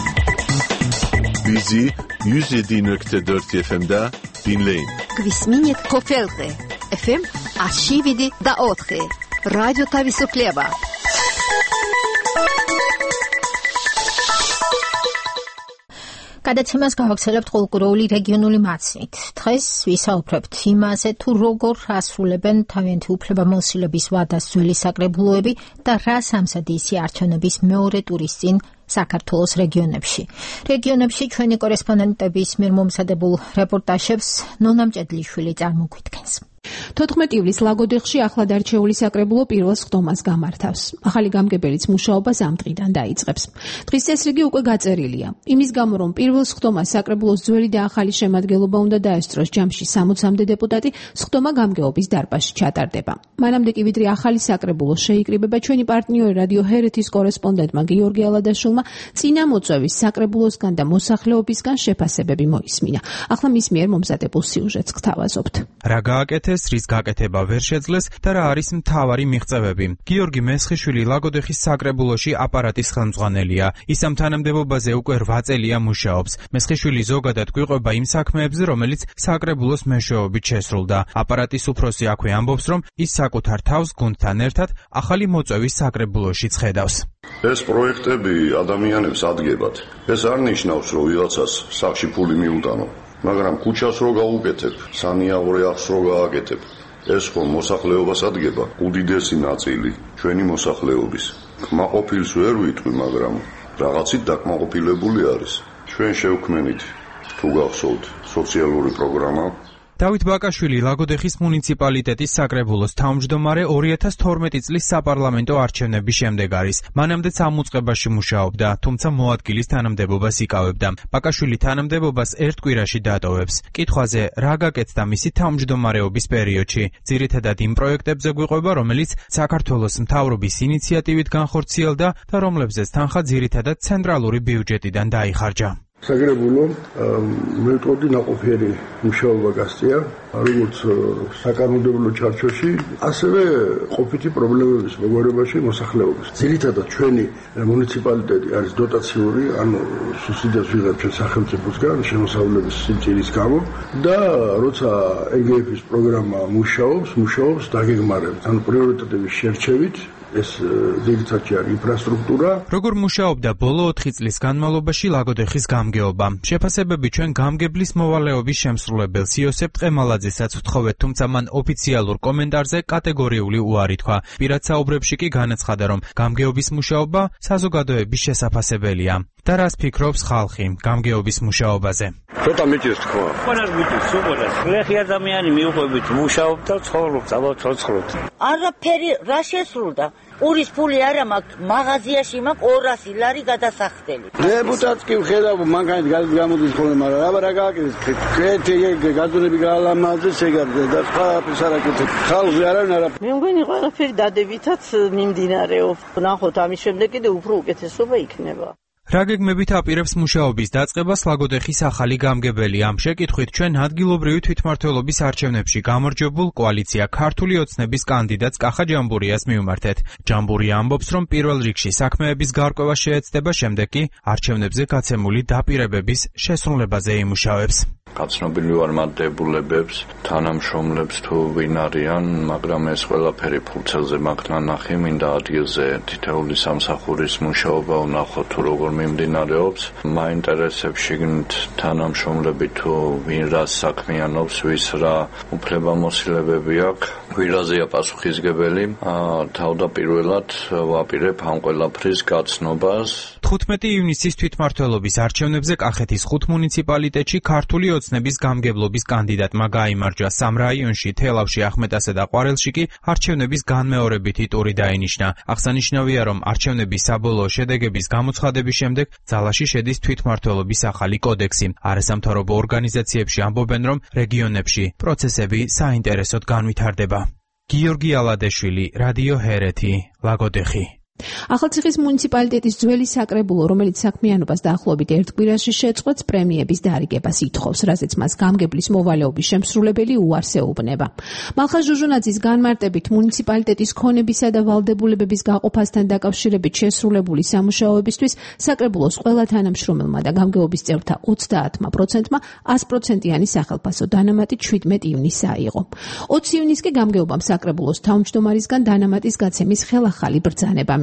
S1: Bizi 107.4 FM-də dinləyin.
S20: Kvisminit Kofelqi FM 107.4. Радио Тависуклеба.
S2: გადაცემას გავაგრძელებთ ყოველკვირეული რეგიონული მაცნით. დღეს ვისაუბრებთ იმაზე, თუ როგორ ასრულებენ თავიანთი უფლებამოსილების ვადას ძველი საკრებულოები და რას ამზადი ისი არჩევნების მეორე ტურის წინ საქართველოს რეგიონებში. რეგიონებში ჩვენი კორესპონდენტების მიერ მომზადებულ რეპორტაჟებს ნონა მჭედლიშვილი წარმოგვიდგენს.
S21: 14 ივლისს ლაგოდეხში ახლად არჩეული საკრებულო პირველ სხდომას გამართავს. ახალი გამგებელიც მუშაობას ამ დღიდან დაიწყებს. დღის წესრიგი უკვე გაწერილია. იმის გამო, რომ პირველ სხდომას საკრებულოს ძველი და ახალი შემადგენლობა უნდა დაესწროს ჯამში 60-მდე დეპუტატი, სხდომა გამგეობის დარბაზში ჩატარდება. მანამდე კი ვიდრე ახალი საკრებულო შეიკრიბება, ჩვენი პარტნიორი რადიო ჰერეთის კორესპონდენტმა გიორგი ალადაშვილმა წინა მოწვევის საკრებულოსგან და მოსახლეობისგან შეფასებები მოისმინა. ახლა მის მიერ მომზადებულ სიუჟეტს გთავაზობთ.
S22: რა გააკეთეს, რის გაკეთება ვერ შეძლეს და რა არის მთავარი მიღწევები. გიორგი მესხიშვილი ლაგოდეხის საკრებულოში აპარატის ხელმძღვანელია. ის ამ თანამდებობაზე უკვე 8 წელია მუშაობს. მესხიშვილი ზოგადად გვიყვება იმ საქმეებზე, რომელიც საკრებულოს მეშვეობით შესრულდა. აპარატის უფროსი აქვე ამბობს, რომ ის საკუთარ თავს გუნდთან ერთად ახალი მოწვევის საკრებულოშიც ხედავს.
S5: ეს პროექტები ადამიანებს ადგენთ. ეს არ ნიშნავს, რომ ვიღაცას სახში ფული მიუტანო. მაგრამ ქუჩას რო გაუკეთებ, სანიაღო რეახს რო გააკეთებ, ეს ხომ მოსახლეობას ადგება უდიდესი ნაწილი ჩვენი მოსახლეობის. კმაყოფილს ვერ ვიტყვი, მაგრამ რაღაცით დაკმაყოფილებული არის. ჩვენ შევქმნით, თუ გახსოვთ, სოციალური პროგრამა.
S22: დავით ბაკაშვილი ლაგოდეხის მუნიციპალიტეტის საკრებულოს თავმჯდომარე 2012 წლის საპარლამენტო არჩევნების შემდეგ არის. მანამდეც ამ უწყებაში მუშაობდა, თუმცა მოადგილის თანამდებობას იკავებდა. ბაკაშვილი თანამდებობას ერთ კვირაში დატოვებს. კითხვაზე რა გაკეთდა მისი თავმჯდომარეობის პერიოდში? ძირითადად იმ პროექტებზე გვიყვება, რომელიც საქართველოს მთავრობის ინიციატივით განხორციელდა და რომლებზეც თანხა ძირითადად ცენტრალური ბიუჯეტიდან დაიხარჯა.
S7: საკრებულო მეთოდი ნაყოფიერი მუშაობა გასწია, როგორც საკანონმდებლო ჩარჩოში, ასევე ყოფითი პრობლემების მოგვარებაში მოსახლეობის. ძირითადად ჩვენი მუნიციპალიტეტი არის დოტაციური, ანუ სუბსიდიას ვიღებთ ჩვენ სახელმწიფოსგან შემოსავლების სიმწირის გამო და როცა ეგეიფის პროგრამა მუშაობს დაგეგმარებით, ანუ პრიორიტეტების შერჩევით ეს ძირითადად არის ინფრასტრუქტურა.
S22: როგორ მუშაობდა ბოლო 4 წლის განმავლობაში ლაგოდეხის გამგეობა? შეფასებები ჩვენ გამგებლის მოვალეობის შემსრულებელს იოსებ ტყემალაძესაც ვთხოვეთ, თუმცა მან ოფიციალურ კომენტარზე კატეგორიული უარი თქვა. პირად საუბრებში კი განაცხადა, რომ გამგეობის მუშაობა საზოგადოების შესაფასებელია. და რას ფიქრობს ხალხი გამგეობის მუშაობაზე?
S7: ცოტა მიჭირს თქვა.
S23: ყველას მიჭირს, უყურეს. ხლეხი ადამიანი მიუყვებით, მუშაობთ და ცხოვრობთ, ცოცხლობთ.
S6: არაფერი რა შესრულდა? ურის ფული არა მაქვს, მაღაზიაში მაქვს 200 ლარი გადასახდელი.
S7: დეპუტატს კი ვხედავ, მანქანით გამოდის ხოლმე, მაგრამ რა გააკეთეს? კეთი გაზონები გაალამაზეს ეგარდა და ხაფის არაკეთე. ხალხი არა.
S24: მე მგონი ყველაფერი დადებითაც მიმდინარეობს. ნახოთ, ამის შემდეგ კიდე უფრო უკეთესობა იქნება.
S22: რა გეგმებით აპირებს მუშაობის დაწყებას ლაგოდეხის ახალი გამგებელი? ამ შეკითხვით ჩვენ ადგილობრივი თვითმმართველობის არჩევნებში გამარჯვებულ კოალიცია ქართული ოცნების კანდიდატს კახა ჯამბურიას მივმართეთ. ჯამბურია ამბობს, რომ პირველ რიგში საქმეების გარკვევა შეეცდება, შემდეგ კი არჩევნებზე გაცემული დაპირებების შესრულებაზე იმუშავებს.
S25: გაცნობილი ვარ მათ დებულებებს, თანამშრომლებს თუ ვინ არიან, მაგრამ ეს ყველაფერი ფურცელზე მაქვს ნანახი, მინდა ადგილზე თითოეული სამსახურის მუშაობა ვნახოთ თუ როგორ მიმდინარეობს. მაინტერესებს შიგნით თანამშრომლები თუ ვინ რა საქმიანობს, ვის რა უფლებამოსილებები აქვს, ვინ რაზეა პასუხისგებელი. თავდაპირველად ვაპირებ ამ ყველაფრის გაცნობას.
S22: 15 ივნისის თვითმმართველობის არჩევნებზე კახეთის 5 მუნიციპალიტეტში ქართული ოცნების გამგებლობის კანდიდატმა გაიმარჯვა. 3 რაიონში, თელავში, ახმეტასა და ყვარელში კი არჩევნების განმეორებითი ტური დაინიშნა. აღსანიშნავია, რომ არჩევნების საბოლოო შედეგების გამოცხადების შემდეგ ძალაში შედის თვითმმართველობის ახალი კოდექსი. არასამთავრობო ორგანიზაციებში ამბობენ, რომ რეგიონებში პროცესები საინტერესოდ განვითარდება. გიორგი ალადეშვილი, რადიო ჰერეთი, ლაგოდეხი.
S21: ახალციხის მუნიციპალიტეტის ძველი საკრებულო, რომელიც საქმიანობას დაახლოებით ერთ კვირაში შეწყვეტს, პრემიების დარიგებას ითხოვს, რაზეც მას გამგებლის მოვალეობის შემსრულებელი უარს ეუბნება. მალხა ჟუჟუნაძის განმარტებით მუნიციპალიტეტის ქონებისა და ვალდებულებების გაყოფასთან დაკავშირებით შესრულებული სამუშაოებისთვის საკრებულოს ყველა თანამშრომელმა და გამგეობის წევრთა 30%-მა 100%-იანი სახელფასო დანამატი 17 ივნისს აიღო. 20 ივნისს კი გამგეობამ საკრებულოს თავმჯდომარისგან დანამატის გაცემის ხელახალი ბრძანება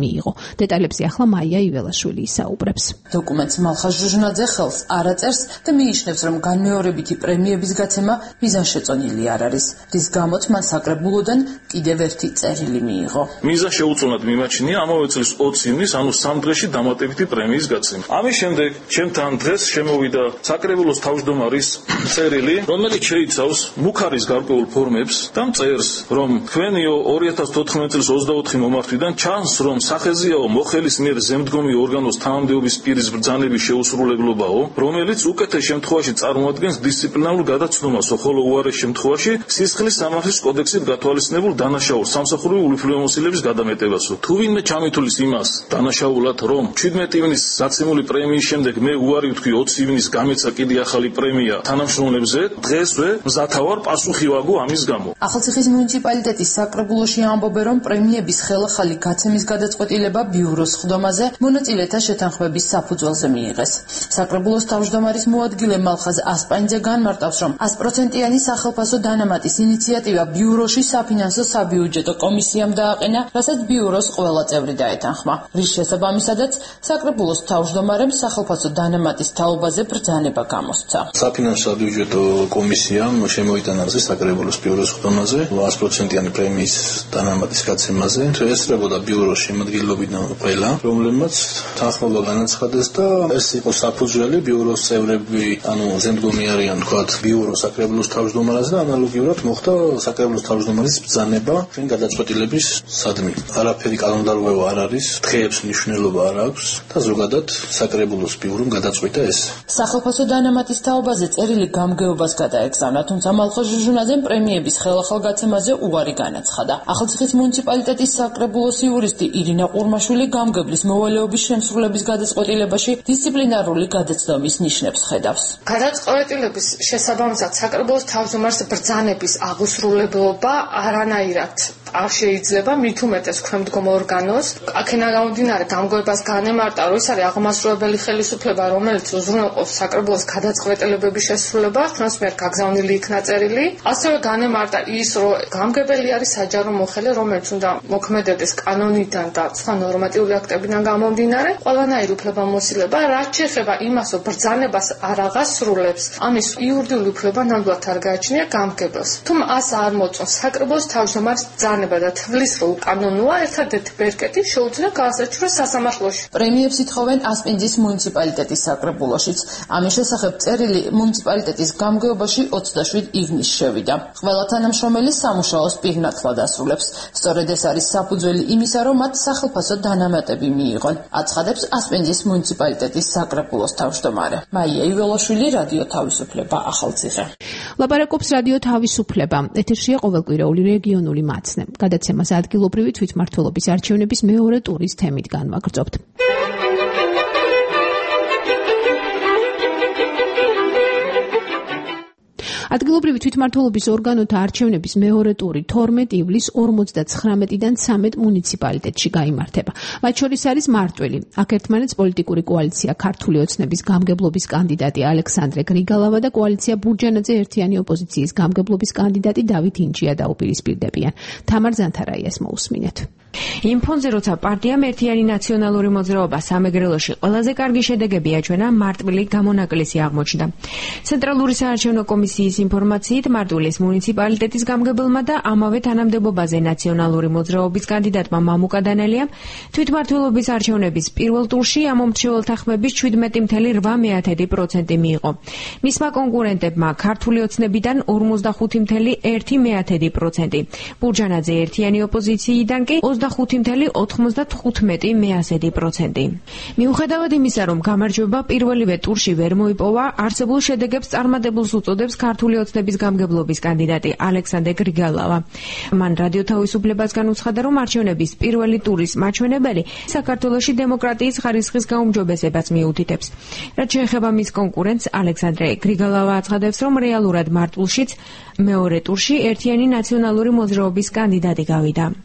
S21: მიიღო. დეტალებზე ახლა მაია იველაშვილი ისაუბრებს.
S3: დოკუმენტს მალხაზ ჟუჟნაძე ხელს არ აწერს და მიიჩნევს, რომ განმეორებითი პრემიების გაცემა მიზანშეწონილი არ არის, რის გამოც მან საკრებულოდან კიდევ ერთი წერილი მიიღო.
S4: მიზან შეუწოვნად მიმაჩნია ამავე წლის 20 ივნის, ანუ 3 დღეში დამატებითი პრემიის გაცემა. ამის შემდეგ ჩემთან დღეს შემოვიდა საკრებულოს თავმჯდომარის წერილი, რომელიც შეიცავს მუქარის გარკვეულ ფორმებს და წერს, რომ თქვენიო 2014 წლის 24 მომართვიდან ჩანს, რომ სახეზეაო მოხელის მიერ ზემდგომი ორგანოს თანამდებობის პირის ბრძანების შეუსრულებლობაო, რომელიც უკეთეს შემთხვევაში წარმოადგენს დისციპლინარულ გადაცნობას, ხოლო უარეს შემთხვევაში სისხლის სამართლის კოდექსით გათვალისწინებულ დანაშაულ სამსახურებრივ უფლებამოსილების გადამეტებასო. თუ ვინმე ჩამითulis იმას დანაშაულად, რომ 17 ივნის საცემული პრემიის შემდეგ მე უარი ვთქვი 20 ივნის გამეცა კიდე ახალი პრემია თანამშრომლებზე, დღესვე მზათა ვარ პასუხი ვაგო ამის გამო.
S3: ახალციხის მუნიციპალიტეტის საკრებულოში ამბობენ, რომ პრემიების ხელახალი გაცემის გადაწყვეტილება ბიუროს ხდომაზე მონაწილეთა შეთანხმების საფუძველზე მიიღეს. საკრებულოს თავმჯდომარის მოადგილე მალხაზ ასპანიძე განმარტავს, რომ 100%-იანი სახელფასო დანამატის ინიციატივა ბიუროში საფინანსო საბიუჯეტო კომისიამ დააყენა, რასაც ბიუროს ყველა წევრი დაეთანხმა. რის შესაბამისადაც საკრებულოს თავმჯდომარემ სახელფასო დანამატის თაობაზე ბრძანება გამოსცა.
S8: საფინანსო საბიუჯეტო კომისიამ შემოიტანა საკრებულოს ბიუროს ხდომაზე 100%-იანი პრემიის დანამატის გაცემაზე. ესწრებოდა ბიუროს შემადგენლობიდან ყველა, რომლებმაც თანხმობა განაცხადეს და ეს იყო საფუძველი ბიუროს წევრები, ანუ ზემდგომი არიან, თქვათ, ბიუროს საკრებულოს თავმჯდომარაზე და ანალოგიურად მოხდა საკრებულოს თავმჯდომარის ბრძანება ჩვენ გადაწყვეტილების სადმი. არაფერი კანონდარღვევა არ არის, დღეებს მნიშვნელობა არ აქვს და ზოგადად საკრებულოს ბიურომ გადაწყვიტა ეს.
S3: სახელფასო დანამატის თაობაზე წერილი გამგეობას გადაეგზავნა, თუმცა მალხაზ ჟუჟნაძემ პრემიების ხელახალ გაცემაზე უარი განაცხადა. ახალციხის მუნიციპალიტეტის საკრებულოს იურისტი ირინა ყურმაშვილი გამგებლის მოვალეობის შემსრულების გადაწყვეტილებაში დისციპლინარული გადაცდომის ნიშნებს ხედავს.
S12: გადაწყვეტილების შესაბამისად საკრებულოს თავმჯდომარის ბრძანების აღუსრულებლობა არანაირად არ შეიძლება, მით უმეტეს ქვემდგომ ორგანოს. აქედან გამომდინარე გამგეობას განემარტა, რომ ეს არის აღმასრულებელი ხელისუფლება, რომელიც უზრუნველყოფს საკრებულოს გადაწყვეტილებების შესრულებას, ჩვენს მიერ გაგზავნილი იქნა წერილი. ასევე განემარტა ის, რომ გამგებელი არის საჯარო მოხელე, რომელიც უნდა მოქმედებდეს კანონიდან და სხვა ნორმატიული აქტებიდან გამომდინარე. ყველანაირი უფლებამოსილება, რაც შეეხება იმას, რომ ბრძანებას არ აღასრულებს, ამის იურიდიული უფლება ნამდვილად არ გააჩნია გამგებელს. თუ მას არ მოწონს საკრებულოს თავმჯდომარის ბრძანება და თვლის, რომ უკანონოა, ერთადერთი ბერკეტი შეუძლია გაასაჩუროს სასამართლოში.
S3: პრემიებს ითხოვენ ასპინძის მუნიციპალიტეტის საკრებულოშიც. ამის შესახებ წერილი მუნიციპალიტეტის გამგეობაში 27 ივნის შევიდა. ყველა თანამშრომელი სამუშაოს პირნათლად ასრულებს. სწორედ ეს არის საფუძველი იმისა, რომ მათ სახელფასო დანამატები მიიღონ, აცხადებს ასპინძის მუნიციპალიტეტის საკრებულოს თავმჯდომარე. მაია იველაშვილი, რადიო თავისუფლება, ახალციხე.
S21: ლაპარაკობს რადიო თავისუფლება. ეთერშია ყოველკვირეული რეგიონული მაცნე. გადაცემას ადგილობრივი თვითმმართველობის არჩევნების მეორე ტურის თემით განვაგრძობთ. ადგილობრივი თვითმმართველობის ორგანოთა არჩევნების მეორე ტური 12 ივლისს 59-დან 13 მუნიციპალიტეტში გაიმართება. მათ შორის არის მარტვილი. აქ ერთმანეთს პოლიტიკური კოალიცია ქართული ოცნების გამგებლობის კანდიდატი ალექსანდრე გრიგალავა და კოალიცია ბურჯანაძე ერთიანი ოპოზიციის გამგებლობის კანდიდატი დავით ინჯია დაუპირისპირდებიან. თამარ ზანთარაიას მოусმინეთ.
S13: იმ ფონზე, როცა პარტიამ ერთიანი ნაციონალური მოძრაობა სამეგრელოში ყველაზე კარგი შედეგები აჩვენა, მარტვილი გამონაკლისი აღმოჩნდა. ცენტრალური საარჩევნო კომისიის ინფორმაციით, მარტვილის მუნიციპალიტეტის გამგებელმა და ამავე თანამდებობაზე ნაციონალური მოძრაობის კანდიდატმა მამუკა დანელიამ თვითმმართველობის არჩევნების პირველ ტურში ამ მომრჩეველთა ხმების 17.8% მიიღო. მისმა კონკურენტებმა ქართული ოცნებიდან 45.1%, ბურჯანაძე ერთიანი ოპოზიციიდან კი 25.95%. მიუხედავად იმისა, რომ გამარჯვება პირველივე ტურში ვერ მოიპოვა, არსებულ შედეგებს წარმატებულს უწოდებს ქართული ოცნების გამგებლობის კანდიდატი ალექსანდრე გრიგალავა. მან რადიო თავისუფლებას განუცხადა, რომ არჩევნების პირველი ტურის მაჩვენებელი საქართველოში დემოკრატიის ხარისხის გაუმჯობესებას მიუთითებს. რაც შეეხება მის კონკურენტს ალექსანდრე გრიგალავა აცხადებს, რომ რეალურად მარტვილშიც მეორე ტურში ერთიანი ნაციონალური მოძრაობის კანდიდატი გავიდა.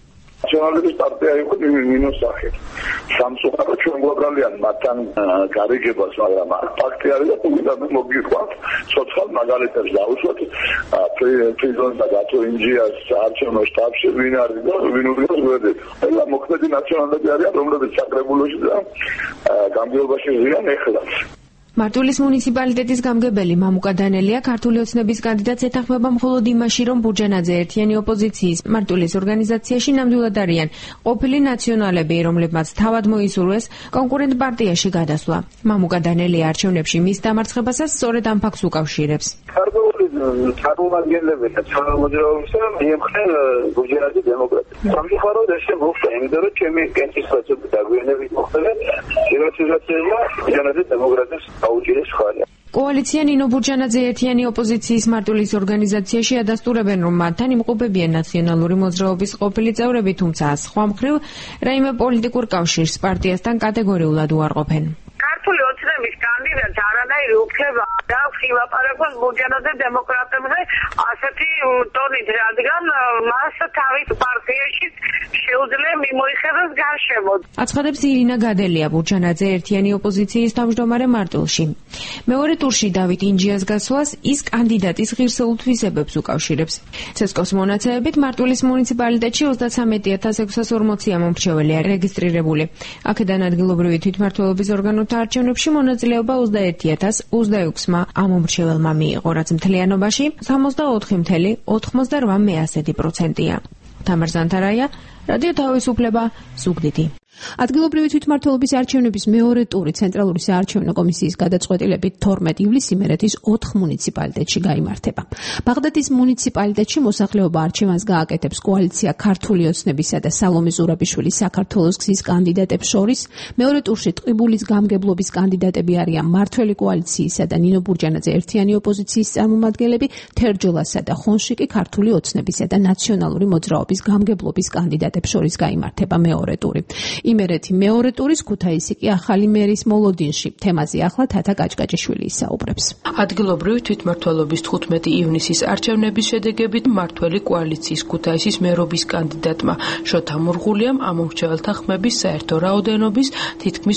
S5: ნაციონალების პარტია იყო მინუს სახით. სამწუხაროდ ჩვენ გვაბრალიან მათთან გარიგებას, მაგრამ ფაქტი არის და თუნდაც მოგიყვანთ ცოცხალ მაგალითებს დავუშვათ პრეზიდენტთა გათო ინჯიას არჩევნო შტაბში ვინ არის და ვინ უდგას გვერდით. ყველა მოქმედი ნაციონალები არიან, რომლებიც საკრებულოში და გამგეობაში ზიან ეხლაც.
S13: მარტვილის მუნიციპალიტეტის გამგებელი მამუკა დანელია ქართული ოცნების კანდიდატს ეთანხმება მხოლოდ იმაში, რომ ბურჯანაძე ერთიანი ოპოზიციის მარტვილის ორგანიზაციაში ნამდვილად არიან ყოფილი ნაციონალები, რომლებმაც თავად მოისურვეს კონკურენტ პარტიაში გადასვლა. მამუკა დანელია არჩევნებში მის დამარცხებასაც სწორედ ამ ფაქტს უკავშირებს.
S9: წარმომადგენლები და თანამოძრაობისა მიემხრნენ ბურჯანაძე დემოკრატიას. სამწუხაროდ ეს მოხდა, იმიტომ რომ ჩემი კენჭის პროცესი დაგვიანებით მოხდა, სირიოზულადია ბურჯანაძე დემოკრატიას აუჭირეს ხალხი.
S13: კოალიცია ნინო ბურჯანაძე ერთიანი ოპოზიციის მარტვილის ორგანიზაციაში ადასტურებენ, რომ მათთან იმყოფებიან ნაციონალური მოძრაობის ყოფილი წევრები, თუმცა სხვა მხრივ რაიმე პოლიტიკურ კავშირს პარტიასთან კატეგორიულად უარყოფენ.
S11: ქართული ოცნების კანდიდატს არანაირი უფლება აქვს ილაპარაკოს ბურჯანაძე დემოკრატებზე ასეთი ტონით, რადგან მას თავის პარტიაში შეუძლია მიმოიხედოს გარშემო.
S13: აცხადებს ირინა გადელია, ბურჯანაძე ერთიანი ოპოზიციის თავმჯდომარე მარტვილში. მეორე ტურში დავით ინჯიას გასვლას ის კანდიდატის ღირსეულ თვისებებს უკავშირებს. ცესკოს მონაცემებით მარტვილის მუნიციპალიტეტში 33640 მომრჩეველია რეგისტრირებული. აქედან ადგილობრივი თვითმმართველობის ორგანოთა არჩევნებში მონაწილეობა 21026-მა ამომრჩეველმა მიიღო, რაც მთლიანობაში 64.88%-ია. თამარ ზანთარაია, რადიო თავისუფლება, ზუგდიდი. ადგილობრივი თვითმმართველობის არჩევნების მეორე ტური ცენტრალური საარჩევნო კომისიის გადაწყვეტილებით 12 ივლისს იმერეთის 4 მუნიციპალიტეტში გაიმართება. ბაღდადის მუნიციპალიტეტში მოსახლეობა არჩევანს გააკეთებს კოალიცია ქართული ოცნებისა და სალომე ზურაბიშვილის საქართველოს გზის კანდიდატებს შორის. მეორე ტურში ტყიბულის გამგებლობის კანდიდატები არიან მართველი კოალიციისა და ნინო ბურჯანაძე ერთიანი ოპოზიციის წარმომადგენლები, თერჯოლასა და ხონშიკი ქართული ოცნებისა და ნაციონალური მოძრაობის გამგებლობის კანდიდატებს შორის გაიმართება მეორე ტური. იმერეთი მეორე ტურის ქუთაისი კი ახალი მერის მოლოდინში. თემაზე ახლა თათა კაჭკაჭიშვილი ისაუბრებს.
S14: ადგილობრივი თვითმმართველობის 15 ივნისის არჩევნების შედეგებით მართველი კოალიციის ქუთაისის მერობის კანდიდატმა შოთა მურღულიამ ამომრჩეველთა ხმების საერთო რაოდენობის თითქმის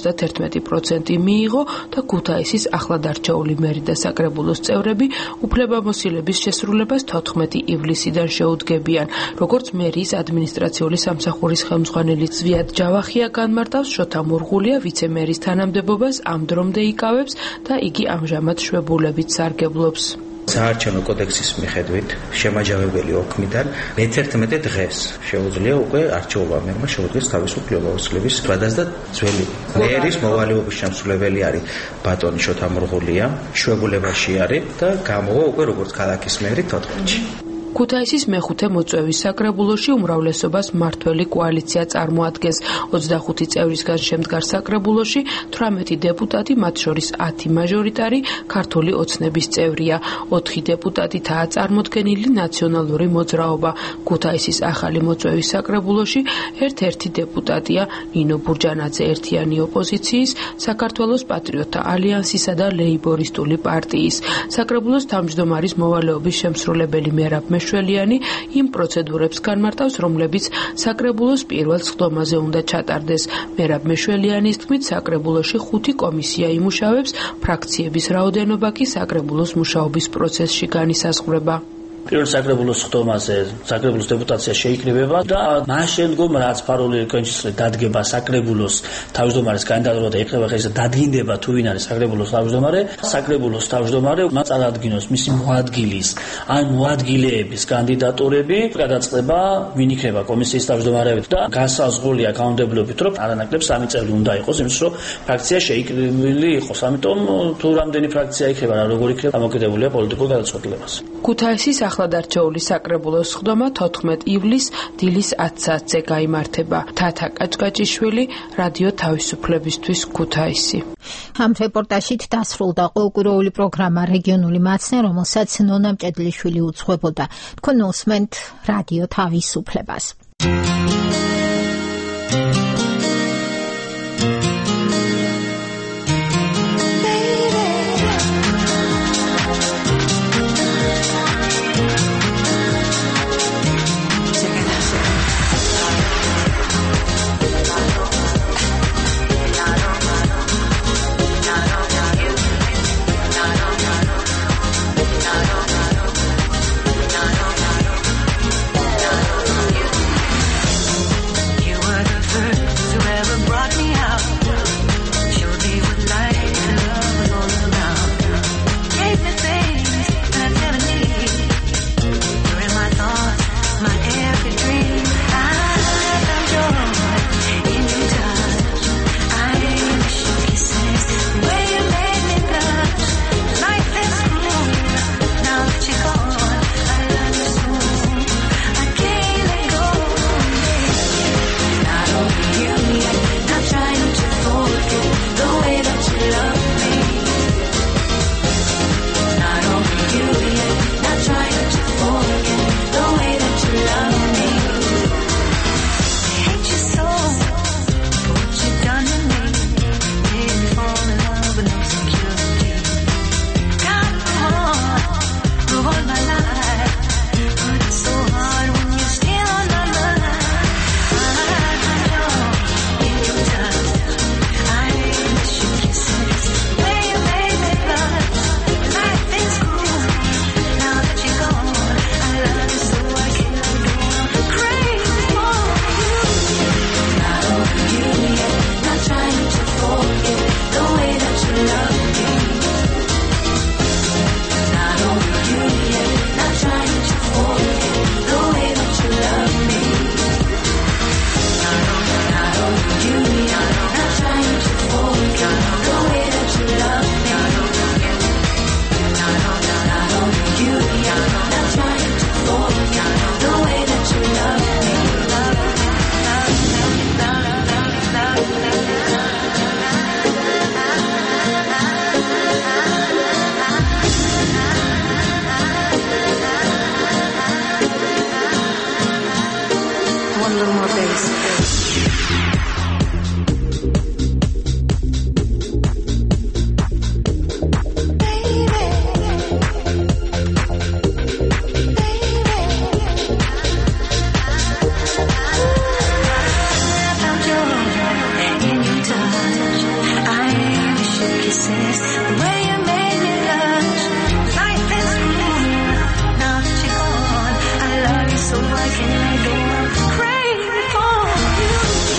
S14: 51% მიიღო და ქუთაისის ახლად არჩეული მერი და საკრებულოს წევრები უფლებამოსილების შესრულებას 14 ივლისიდან შეუდგებიან, როგორც მერის ადმინისტრაციული სამსახურის ხელმძღვანელი ზვიად ჯავახია განმარტავს, შოთა მურღულია ვიცე-მერის თანამდებობას ამ დრომდე იკავებს და იგი ამჟამად შვებულებით სარგებლობს.
S15: საარჩევნო კოდექსის მიხედვით შემაჯამებელი ოქმიდან მე-11 დღეს შეუძლია უკვე არჩეულმა შეუდგეს თავისუფლება ოცნების გადას და ძველი მერის მოვალეობის შემსრულებელი არის ბატონი შოთა მურღულია, შვებულებაში არის და გამოვა უკვე როგორც ქალაქის მერი 14-ში.
S14: ქუთაისის მეხუთე მოწვევის საკრებულოში უმრავლესობას მართველი კოალიცია წარმოადგენს. 25 წევრისგან შემდგარ საკრებულოში 18 დეპუტატი, მათ შორის 10 მაჟორიტარი ქართული ოცნების წევრია. 4 დეპუტატითაა წარმოდგენილი ნაციონალური მოძრაობა. ქუთაისის ახალი მოწვევის საკრებულოში ერთ-ერთი დეპუტატია ნინო ბურჯანაძე ერთიანი ოპოზიციის, საქართველოს პატრიოტთა ალიანსისა და ლეიბორისტული პარტიის. საკრებულოს თავმჯდომარის მოვალეობის შემსრულებელი მერაბ შველიანი იმ პროცედურებს განმარტავს, რომლებიც საკრებულოს პირველ სხდომაზე უნდა ჩატარდეს. მერაბ მეშველიანის თქმით, საკრებულოში 5 კომისია იმუშავებს, ფრაქციების რაოდენობა კი საკრებულოს მუშაობის პროცესში განისაზღვრება.
S17: პირველ საკრებულოს სხდომაზე საკრებულოს დეპუტაცია შეიკრიბება და მას შემდგომ რაც ფარული კონჩისლე დადგება საკრებულოს თავმჯდომარის კანდიდატურა და ეკრება ხელი და დადგინდება თუ ვინ არის საკრებულოს თავმჯდომარე, საკრებულოს თავმჯდომარე მას წარადგინოს მისი მოადგილის ან მოადგილეების კანდიდატურები, გადაწყდება ვინ იქნება კომისიის თავმჯდომარები და განსაზღვრულია კანონმდებლობით, რომ არანაკლებ 3 წელი უნდა იყოს იმის რომ ფრაქცია შეიკრიბილი იყოს. ამიტომ თუ რამდენი ფრაქცია იქნება რა როგორ იქნება დამოკიდებულია პოლიტიკურ გადაწყვეტილებაზე.
S14: ქუთაისის ახლად არჩეული საკრებულოს სხდომა 14 ივლისს დილის 10 საათზე გაიმართება. თათა კაჭკაჭიშვილი, რადიო თავისუფლებისთვის, ქუთაისი.
S2: ამ რეპორტაჟით დასრულდა ყოველკვირეული პროგრამა რეგიონული მაცნე, რომელსაც ნონა მჭედლიშვილი უძღვებოდა. თქვენ უსმენთ რადიო თავისუფლებას.
S1: kisses, the way you made me blush. Life is cruel, now that you're gone. I love you so I can't let go. I'm crazy for you.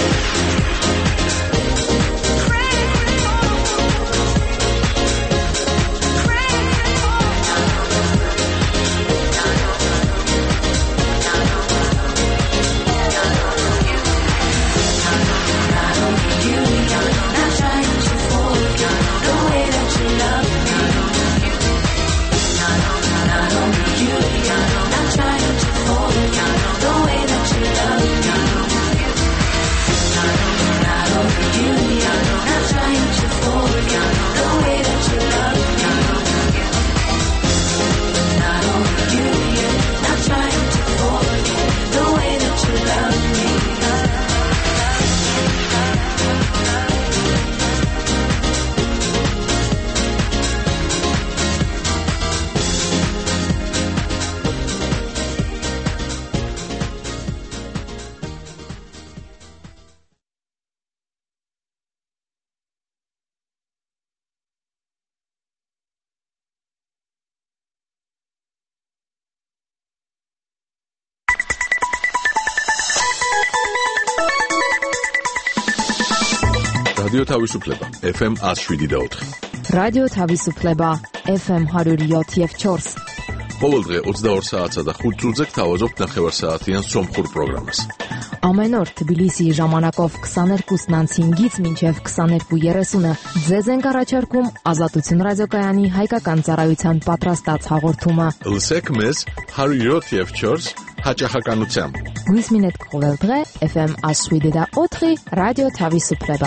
S10: რადიო თავისუფლება FM 107.4
S16: რადიო თავისუფლება FM 107.4
S10: ყოველდღე 22 საათსა და 5 წუთზე გთავაზობთ ნახევარსაათიან სომხურ პროგრამას.
S16: Ամեն օր Թբիլիսի ժամանակով 22:05-ից մինչև 22:30-ը ձեզ ենք առաջարկում Ազատություն ռադիոկայանի հայկական ծառայության պատրաստած հաղորդումը.
S10: Լսեք մեզ 107.4 հաճախականությամբ.
S16: Գույսմինետ ყოველდღე FM 107.4 რადიო თავისუფლება.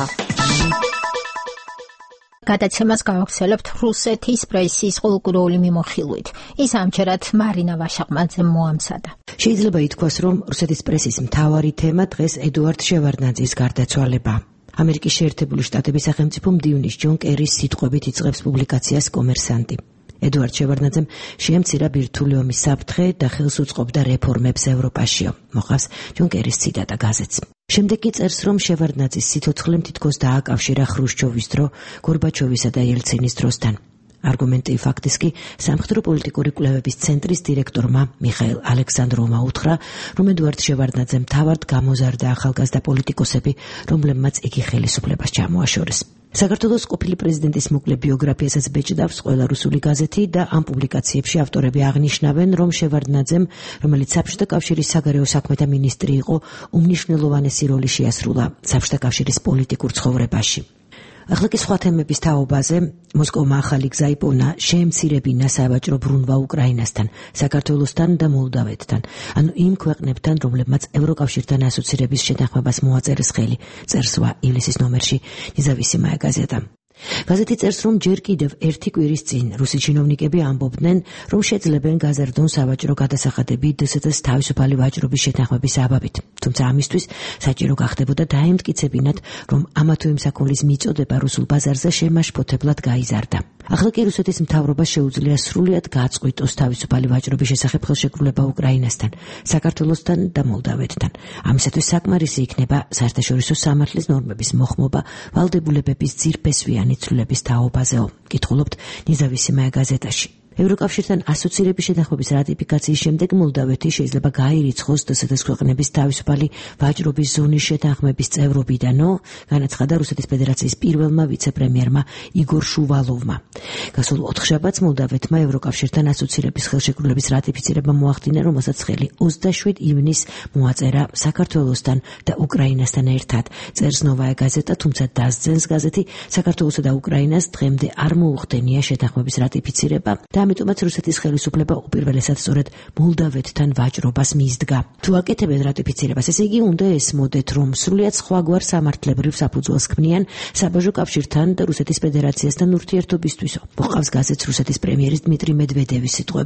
S2: გადაცემას გავახსენებთ რუსეთის პრესის კულტურული მიმოხილვით. ის ამჯერად მარინა ვაშაყმაძემ მოამზადა.
S18: შეიძლება ითქვას, რომ რუსეთის პრესის მთავარი თემა დღეს ედუარდ შევარდნაძის გარდაცვალება. ამერიკის შეერთებული შტატების სახელმწიფო მდივნის ჯონ კერის სიტყვებით იწყებს პუბლიკაციას კომერსანტი. ედუარდ შევარდნაძემ შეამცირა ბირთვული ომის საფრთხე და ხელს უწყობდა რეფორმებს ევროპაშიო. მოყავს ჯონ კერის ციტატა გაზეთს. შემდეგ კი წერს, რომ შევარდნაძის სიცოცხლემ თითქოს დააკავშირა ხრუშჩოვის დრო, გორბაჩოვისა და ელცინის დროსთან. არგუმენტი ფაქტის კი სამხედრო პოლიტიკური კვლევების ცენტრის დირექტორმა მიხაილ ალექსანდროვმა უთხრა, რომ ედუარდ შევარდნაძემ თავად გამოზარდა ახალგაზრდა პოლიტიკოსები, რომლებმაც იგი ხელისუფლებას ჩამოაშორეს. საქართველოს ყოფილი პრეზიდენტის მოკლე ბიოგრაფიასაც ბეჭდავს ყველა რუსული გაზეთი და ამ პუბლიკაციებში ავტორები აღნიშნავენ, რომ შევარდნაძემ, რომელიც საბჭოთა კავშირის საგარეო საქმეთა მინისტრი იყო, უმნიშვნელოვანესი როლი შეასრულა საბჭოთა კავშირის პოლიტიკურ ცხოვრებაში. ახლა კი სხვა თემების თაობაზე მოსკოვმა ახალი გზა იპოვნა შეემცირებინა სავაჭრო ბრუნვა უკრაინასთან, საქართველოსთან და მოლდავეთთან, ანუ იმ ქვეყნებთან, რომლებმაც ევროკავშირთან ასოცირების შეთანხმებას მოაწერეს ხელი, წერსვა ივლისის ნომერში ნეზავისიმაია გაზეტა. გაზეთი წერს, რომ ჯერ კიდევ ერთი კვირის წინ რუსი ჩინოვნიკები ამბობდნენ, რომ შეძლებენ გაზარდონ სავაჭრო გადასახადები დსთ-ს თავისუფალი ვაჭრობის შეთანხმების აბავით. თუმცა ამისთვის საჭირო გახდებოდა დაემტკიცებინათ, რომ ამა თუ იმ საქონლის მიწოდება რუსულ ბაზარზე შემაშფოთებლად გაიზარდა. ახლა კი რუსეთის მთავრობას შეუძლია სრულად გააწყვიტოს თავისუფალი ვაჭრობის შესახებ ხელშეკრულება უკრაინასთან, საქართველოსთან და მოლდავეთთან. ამისათვის საკმარისი იქნება საერთაშორისო სამართლის ნორმების მოხმობა ვალდებულებების ძირფესვიანი ცვლილების თაობაზეო. კითხულობთ ნეზავისიმაია გაზეტაში. ევროკავშირთან ასოცირების შეთანხმების რატიფიკაციის შემდეგ მოლდავეთი შეიძლება გაირიცხოს დსთ-ს ქვეყნების თავისუფალი ვაჭრობის ზონის შეთანხმების წევრობიდანო, განაცხადა რუსეთის ფედერაციის პირველმა ვიცე-პრემიერმა იგორ შუვალოვმა. გასულ ოთხშაბათს მოლდავეთმა ევროკავშირთან ასოცირების ხელშეკრულების რატიფიცირება მოახდინა, რომელსაც ხელი 27 ივნისს მოაწერა საქართველოსთან და უკრაინასთან ერთად. წერს ნოვაია გაზეტა, თუმცა დასძენს გაზეთი, საქართველოსა და უკრაინას დღემდე არ მოუხდენია შეთანხმების რატიფიცირება და ამიტომაც რუსეთის ხელისუფლება უპირველესად სწორედ მოლდავეთთან ვაჭრობას მისდგა. თუ აკეთებენ რატიფიცირებას, ესე იგი უნდა ესმოდეთ, რომ სრულიად სხვაგვარ სამართლებრივ საფუძველს ქმნიან საბაჟო კავშირთან და რუსეთის ფედერაციასთან ურთიერთობისთვისო. მოყავს გაზეთს რუსეთის პრემიერის დმიტრი მედვედევის სიტყვები.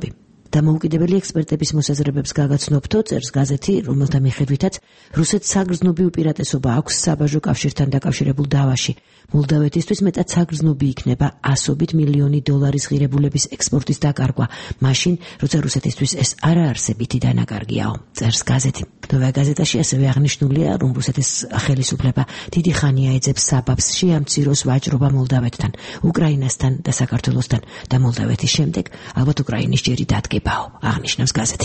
S18: დამოუკიდებელი ექსპერტების მოსაზრებებს გაგაცნობთო, წერს გაზეთი, რომელთა მიხედვითაც რუსეთს საგრძნობი უპირატესობა აქვს საბაჟო კავშირთან დაკავშირებულ დავაში. მოლდავეთისთვის მეტად საგრძნობი იქნება $100 მილიონი ღირებულების ექსპორტის დაკარგვა, მაშინ, როცა რუსეთისთვის ეს არაარსებითი დანაკარგიაო, წერს გაზეთი. ნოვაია გაზეტაში ასევე აღნიშნულია, რომ რუსეთის ხელისუფლება დიდი ხანია ეძებს საბაბს შეამციროს ვაჭრობა მოლდავეთთან, უკრაინასთან და საქართველოსთან და მოლდავეთის შემდეგ ალბათ უკრაინის ჯერი დადგებაო, აღნიშნავს გაზეთი.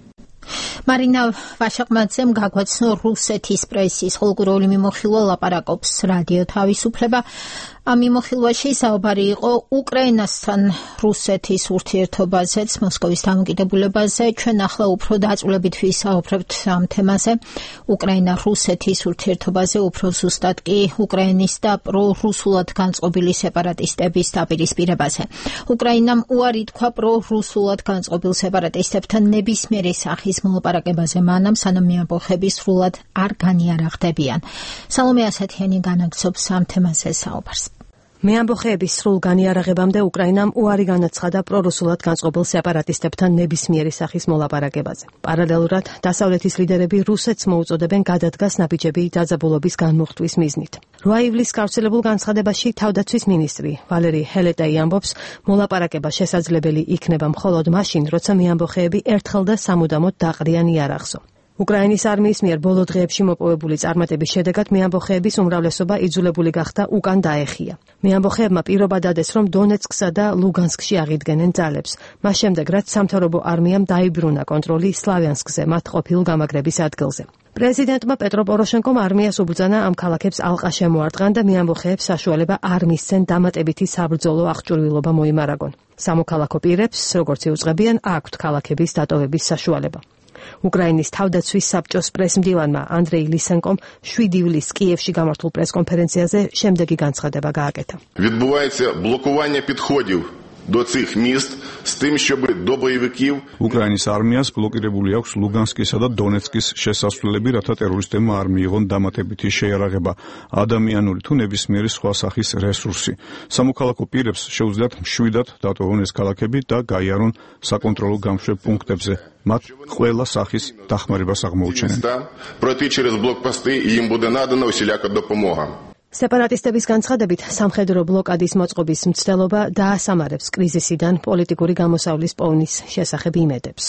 S2: მარინა ვაშაყმაძემ გაგვაცნო რუსეთის პრესის ხალხური მიმოხილვა ლაპარაკობს რადიო თავისუფლება. ამ მიმოხილვაში საუბარი იყო უკრაინასთან რუსეთის ურთიერთობაზეც, მოსკოვის დამოკიდებულებაზე. ჩვენ ახლა უფრო დაწვრილებით ვისაუბრებთ ამ თემაზე. უკრაინა რუსეთის ურთიერთობაზე, უფრო ზუსტად კი უკრაინის და პრორუსულად განწყობილი სეპარატისტების დაპირისპირებაზე. უკრაინამ უარი თქვა პრორუსულად განწყობილ სეპარატისტებთან ნებისმიერი სახის მოლაპარაკებაზე მანამ, სანამ მეამბოხები სრულად არ განიარაღდებიან. სალომე ასათიანი განაგრძობს ამ თემაზე საუბარს.
S6: მეამბოხეების სრულ განიარაღებამდე უკრაინამ უარი განაცხადა პრორუსულად განწყობილ სეპარატისტებთან ნებისმიერი სახის მოლაპარაკებაზე. პარალელურად დასავლეთის ლიდერები რუსეთს მოუწოდებენ გადადგას ნაბიჯები დაძაბულობის განმუხტვის მიზნით. 8 ივლისს გავრცელებულ განცხადებაში თავდაცვის მინისტრი ვალერი ჰელეტაი ამბობს, მოლაპარაკება შესაძლებელი იქნება მხოლოდ მაშინ, როცა მეამბოხეები ერთხელ და სამუდამოდ დაყრიან იარაღზე. უკრაინის არმიის მიერ ბოლო დღეებში მოპოვებული წარმატების შედეგად მეამბოხეების უმრავლესობა იძულებული გახდა უკან დაეხია. მეამბოხეებმა პირობა დადეს, რომ დონეცკსა და ლუგანსკში აღიდგენენ ძალებს. მას შემდეგ, რაც სამთავრობო არმიამ დაიბრუნა კონტროლი სლავიანსკზე, მათ ყოფილ გამაგრების ადგილზე. პრეზიდენტმა პეტრო პოროშენკომ არმიას უბრძანა ამ ქალაქებს ალყა შემოარტყან და მეამბოხეებს საშუალება არ მისცენ დამატებითი საბრძოლო აღჭურვილობა მოიმარაგონ. სამოქალაქო პირებს, როგორც იუწყებიან, აქვთ ქალაქების დატოვების საშუალება. უკრაინის თავდაცვის საბჭოს პრესმდივანმა ანდრეი ლისენკომ 7 ივლისს კიევში გამართულ პრესკონფერენციაზე შემდეგი განცხადება გააკეთა.
S7: Відбувається блокування підходів до цих міст з тим, щоб до бойовиків
S19: უკრაინის არმიას ბლოკირებული აქვს ლუგანსკისა და დონეცკის შესასვლელები, რათა ტერორისტებმა არ მიიღონ დამატებითი შეიარაღება, ადამიანური თუ ნებისმიერი სხვა სახის რესურსი. სამოქალაქო პირებს შეუძლიათ მშვიდად დატოვონ ეს ქალაქები და გაიარონ საკონტროლო გამშვებ პუნქტებზე. მათ ყველა სახის დახმარებას აღმოუჩენენ.
S7: Пройти через блокпости і їм буде надана усіляка допомога.
S6: სეპარატისტების განცხადებით, სამხედრო ბლოკადის მოწყობის მცდელობა დაასამარებს კრიზისიდან პოლიტიკური გამოსავლის პოვნის შესახებ იმედებს.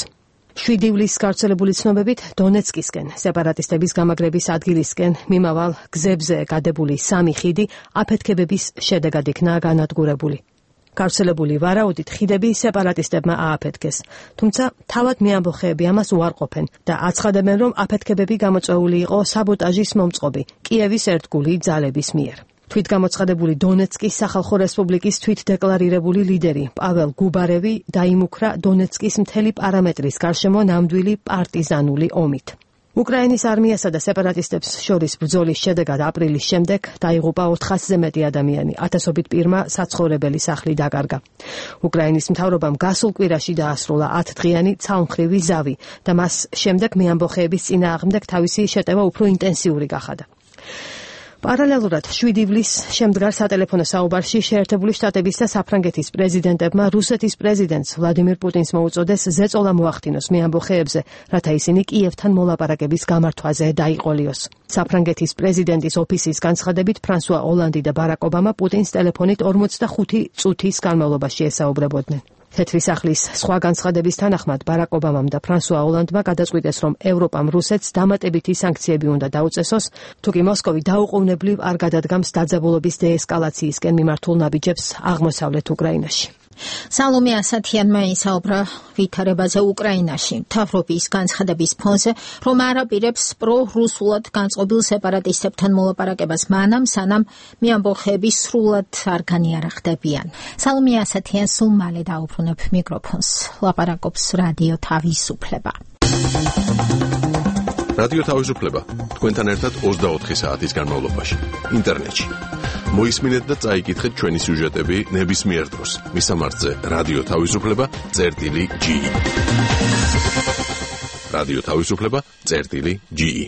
S6: 7 ივლისს გავრცელებული ცნობებით დონეცკისკენ, სეპარატისტების გამაგრების ადგილისკენ მიმავალ გზებზე გადებული 3 ხიდი აფეთქებების შედეგად იქნა განადგურებული. გავრცელებული ვარაუდით ხიდები სეპარატისტებმა ააფეთქეს, თუმცა თავად მეამბოხეები ამას უარყოფენ და აცხადებენ, რომ აფეთქებები გამოწვეული იყო საბოტაჟის მომწყობი კიევის ერთგული ძალების მიერ. თვითგამოცხადებული დონეცკის სახალხო რესპუბლიკის თვითდეკლარირებული ლიდერი პაվել გუბარევი დაიმუქრა დონეცკის მთელი პარამეტრის გარშემო ნამდვილი პარტიზანული ომით. უკრაინის არმიასა და სეპარატისტებს შორის ბრძოლის შედეგად აპრილის შემდეგ დაიღუპა 400-ზე მეტი ადამიანი, ათასობით პირმა საცხოვრებელი სახლი დაკარგა. უკრაინის მთავრობამ გასულ კვირაში დაასრულა 10 დღიანი ცალმხრივი ზავი და მას შემდეგ მეამბოხეების წინააღმდეგ თავისი შეტევა უფრო ინტენსიური გახადა. პარალელურად 7 ივლისს შემდგარ სატელეფონო საუბარში შეერთებული შტატების და საფრანგეთის პრეზიდენტებმა რუსეთის პრეზიდენტს ვლადიმირ პუტინს მოუწოდეს ზეწოლა მოახდინოს მეამბოხეებზე, რათა ისინი კიევთან მოლაპარაკების გამართვაზე დაიყოლიოს. საფრანგეთის პრეზიდენტის ოფისის განცხადებით, ფრანსუა ოლანდი და ბარაკ ობამა პუტინს ტელეფონით 45 წუთის განმავლობაში ესაუბრებოდნენ. თეთრი სახლის სხვა განცხადების თანახმად ბარაკ ობამამ და ფრანსუა ოლანდმა გადაწყვიტეს, რომ ევროპამ რუსეთს დამატებითი სანქციები უნდა დაუწესოს, თუკი მოსკოვი დაუყოვნებლივ არ გადადგამს დაძაბულობის დეესკალაციისკენ მიმართულ ნაბიჯებს აღმოსავლეთ უკრაინაში.
S2: სალომე ასათიანმა ისაუბრა ვითარებაზე უკრაინაში, მთავრობის განცხადების ფონზე, რომ არაპირებს პრორუსულად განწყობილ სეპარატისტებთან მოლაპარაკებას მანამ, სანამ მეამბოხეები სრულად არ განიარაღდებიან. სალომე ასათიანს სულ მალე დაუბრუნებ მიკროფონს. ლაპარაკობს რადიო თავისუფლება.
S10: რადიო თავისუფლება თქვენთან ერთად 24 საათის განმავლობაში ინტერნეტში. მოისმინეთ და წაიკითხეთ ჩვენი სიუჟეტები ნებისმიერ დროს. მისამართზე რადიო თავისუფლება.ge. რადიო თავისუფლება.ge.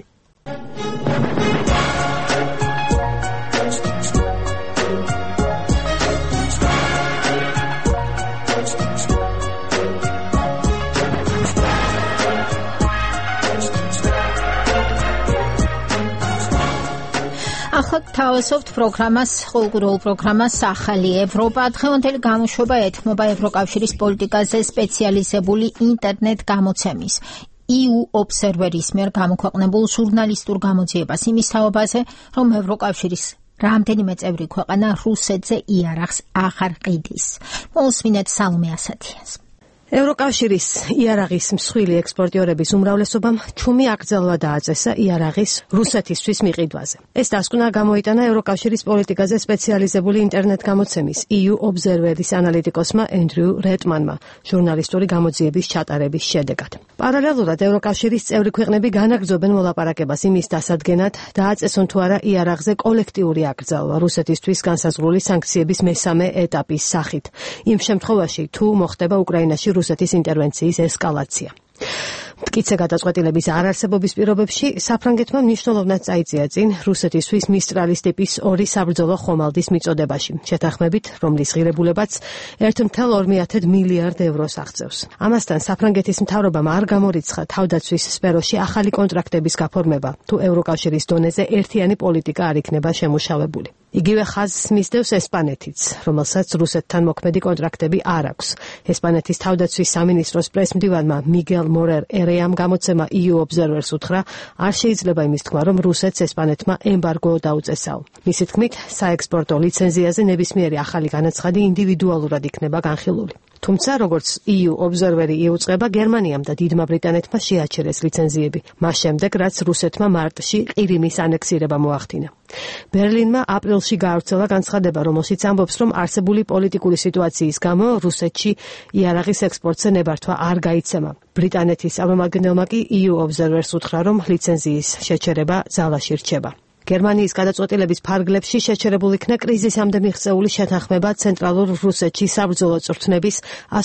S2: თავისუფლ პროგრამას, ყოლგურულ პროგრამას ახალი ევროპა დღევანდელი გამოშვება ეთმობა ევროკავშირის პოლიტიკაზე სპეციალიზებული ინტერნეტ გამოცემის EU Observer-ის მიერ გამოქვეყნებულ ჟურნალისტურ გამოძიებას იმის თაობაზე, რომ ევროკავშირის რამდენიმე წევრი ქვეყანა რუსეთზე იარაღს აღარ ყიდის. მოსმინეთ სალომე ასათიანს.
S6: ევროკავშირის იარაღის მსხვილი ექსპორტიორების უმრავლესობამ ჩუმი აკრძალვა დააწესა იარაღის რუსეთისთვის მიყიდვაზე. ეს დასკვნა გამოიტანა ევროკავშირის პოლიტიკაზე სპეციალიზებული ინტერნეტ გამოცემის EU Observer-ის ანალიტიკოსმა ენდრიუ რეტმანმა ჟურნალისტური გამოძიების ჩატარების შედეგად. პარალელურად ევროკავშირის წევრი ქვეყნები განაგრძობენ მოლაპარაკებას იმის დასადგენად, დააწესონ თუ არა იარაღზე კოლექტიური აკრძალვა რუსეთისთვის განსაზღვრული სანქციების მესამე ეტაპის სახით. იმ შემთხვევაში, თუ მოხდება უკრაინაში რუსეთის ინტერვენციის ესკალაცია. მტკიცე გადაწყვეტილების არარსებობის პირობებში საფრანგეთმა მნიშვნელოვნად წაიწია წინ რუსეთისთვის მისტრალის ტიპის 2 საბრძოლო ხომალდის მიწოდებაში, შეთანხმებით, რომლის ღირებულებაც 1.2 მილიარდ ევროს აღწევს. ამასთან საფრანგეთის მთავრობამ არ გამორიცხა თავდაცვის სფეროში ახალი კონტრაქტების გაფორმება, თუ ევროკავშირის დონეზე ერთიანი პოლიტიკა არ იქნება შემუშავებული. იგივე ხაზს მისდევს ესპანეთიც, რომელსაც რუსეთთან მოქმედი კონტრაქტები არ აქვს. ესპანეთის თავდაცვის სამინისტროს პრესმდივანმა მიგელ მორერ ერეამ გამოცემა EU Observer-ს უთხრა, არ შეიძლება იმის თქმა, რომ რუსეთს ესპანეთმა ემბარგო დაუწესაო. მისი თქმით, საექსპორტო ლიცენზიაზე ნებისმიერი ახალი განაცხადი ინდივიდუალურად იქნება განხილული. თუმცა, როგორც EU Observer-ი იუწყება, გერმანიამ და დიდმა ბრიტანეთმა შეაჩერეს ლიცენზიები, მას შემდეგ, რაც რუსეთმა მარტში ყირიმის ანექსირება მოახდინა. ბერლინმა აპრილში გაავრცელა განცხადება, რომელშიც ამბობს, რომ არსებული პოლიტიკური სიტუაციის გამო რუსეთში იარაღის ექსპორტზე ნებართვა არ გაიცემა. ბრიტანეთის წარმომადგენელმა კი EU Observer-ს უთხრა, რომ ლიცენზიის შეჩერება ძალაში რჩება. გერმანიის გადაწყვეტილების ფარგლებში შეჩერებულ იქნა კრიზისამდე მიღწეული შეთანხმება ცენტრალურ რუსეთში საბრძოლო წვრთნების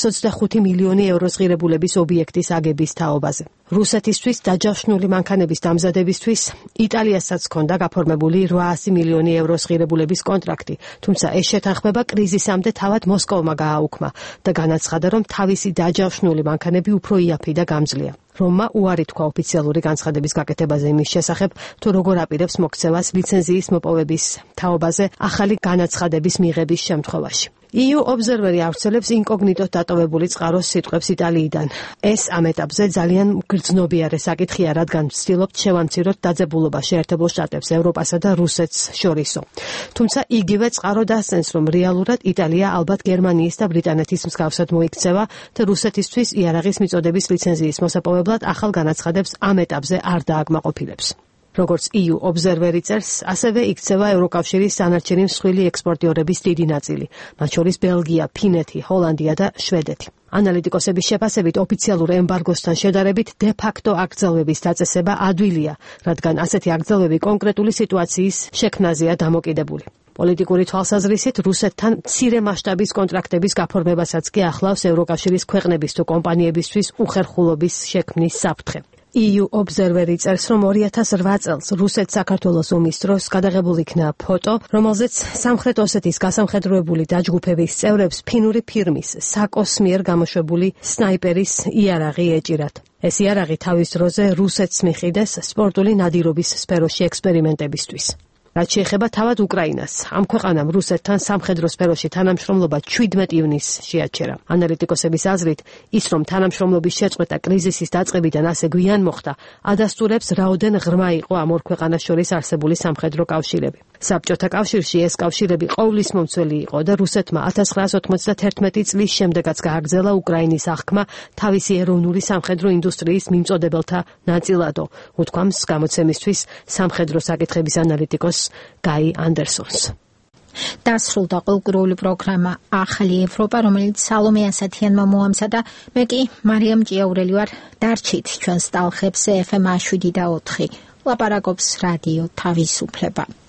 S6: 125 მილიონი ევროს ღირებულების ობიექტის აგების თაობაზე. რუსეთისთვის დაჯავშნული მანქანების დამზადებისთვის იტალიასაც ჰქონდა გაფორმებული 800 მილიონი ევროს ღირებულების კონტრაქტი, თუმცა ეს შეთანხმება კრიზისამდე თავად მოსკოვმა გააუქმა და განაცხადა, რომ თავისი დაჯავშნული მანქანები უფრო იაფი და გამძლეა. რომმა უარი თქვა ოფიციალური განცხადების გაკეთებაზე იმის შესახებ, თუ როგორ აპირებს მოქცევას ლიცენზიის მოპოვების თაობაზე ახალი განაცხადების მიღების შემთხვევაში. EU Observer-ი ავრცელებს ინკოგნიტოდ დატოვებული წყაროს სიტყვებს იტალიიდან. ეს ამ ეტაპზე ძალიან გრძნობიარე საკითხია, რადგან ვცდილობთ შევამციროთ დაძაბულობა შეერთებულ შტატებს, ევროპასა და რუსეთს შორისო. თუმცა იგივე წყარო დასცენს, რომ რეალურად იტალია ალბათ გერმანიის და ბრიტანეთის მსგავსად მოიქცევა და რუსეთისთვის იარაღის მიწოდების ლიცენზიის მოსაპოვებლად ახალ განაცხადებს ამ ეტაპზე არ დააკმაყოფილებს. როგორც EU Observer-ი წერს, ასევე იქცევა ევროკავშირის დანარჩენი მსხვილი ექსპორტიორების დიდი ნაწილი, მათ შორის ბელგია, ფინეთი, ჰოლანდია და შვედეთი. ანალიტიკოსების შეფასებით ოფიციალურ ემბარგოსთან შედარებით დე-ფაქტო აკრძალვების დაწესება ადვილია, რადგან ასეთი აკრძალვები კონკრეტული სიტუაციის შექმნაზეა დამოკიდებული. პოლიტიკური თვალსაზრისით რუსეთთან მცირე მასშტაბის კონტრაქტების გაფორმებასაც კი ახლავს ევროკავშირის ქვეყნების თუ კომპანიებისთვის უხერხულობის შექმნის საფრთხე. EU Observer-ი წერს, რომ 2008 წელს რუსეთ-საქართველოს ომის დროს გადაღებულ იქნა ფოტო, რომელზეც სამხრეთ ოსეთის გასამხედროებული დაჯგუფების წევრებს ფინური ფირმის საკოს მიერ გამოშვებული სნაიპერის იარაღი ეჭირათ. ეს იარაღი თავის დროზე რუსეთს მიყიდეს სპორტული ნადირობის სფეროში ექსპერიმენტებისთვის. რაც შეეხება თავად უკრაინას, ამ ქვეყანამ რუსეთთან სამხედრო სფეროში თანამშრომლობა 17 ივნისს შეაჩერა. ანალიტიკოსების აზრით, ის რომ თანამშრომლობის შეწყვეტა კრიზისის დაწყებიდან ასე გვიან მოხდა, ადასტურებს რაოდენ ღრმა იყო ამ ორ ქვეყანას შორის არსებული სამხედრო კავშირები. საბჭოთა კავშირში ეს კავშირები ყოვლის მომცველი იყო და რუსეთმა 1991 წლის შემდეგაც გააგრძელა უკრაინის აღქმა თავისი ეროვნული სამხედრო ინდუსტრიის მიმწოდებელთა ნაწილადო, უთქვამს გამოცემისთვის სამხედრო საკითხების ანალიტიკოს გაი ანდერსონს.
S2: დასრულდა ყოლგურული პროგრამა ახალი ევროპა, რომელიც სალომე ასათიანმა მოამზადა. მე კი მარიამ ჭიაურელი ვარ. დარჩით ჩვენს ტალხებზე FM 7 და 4. ლაპარაკობს რადიო თავისუფლება.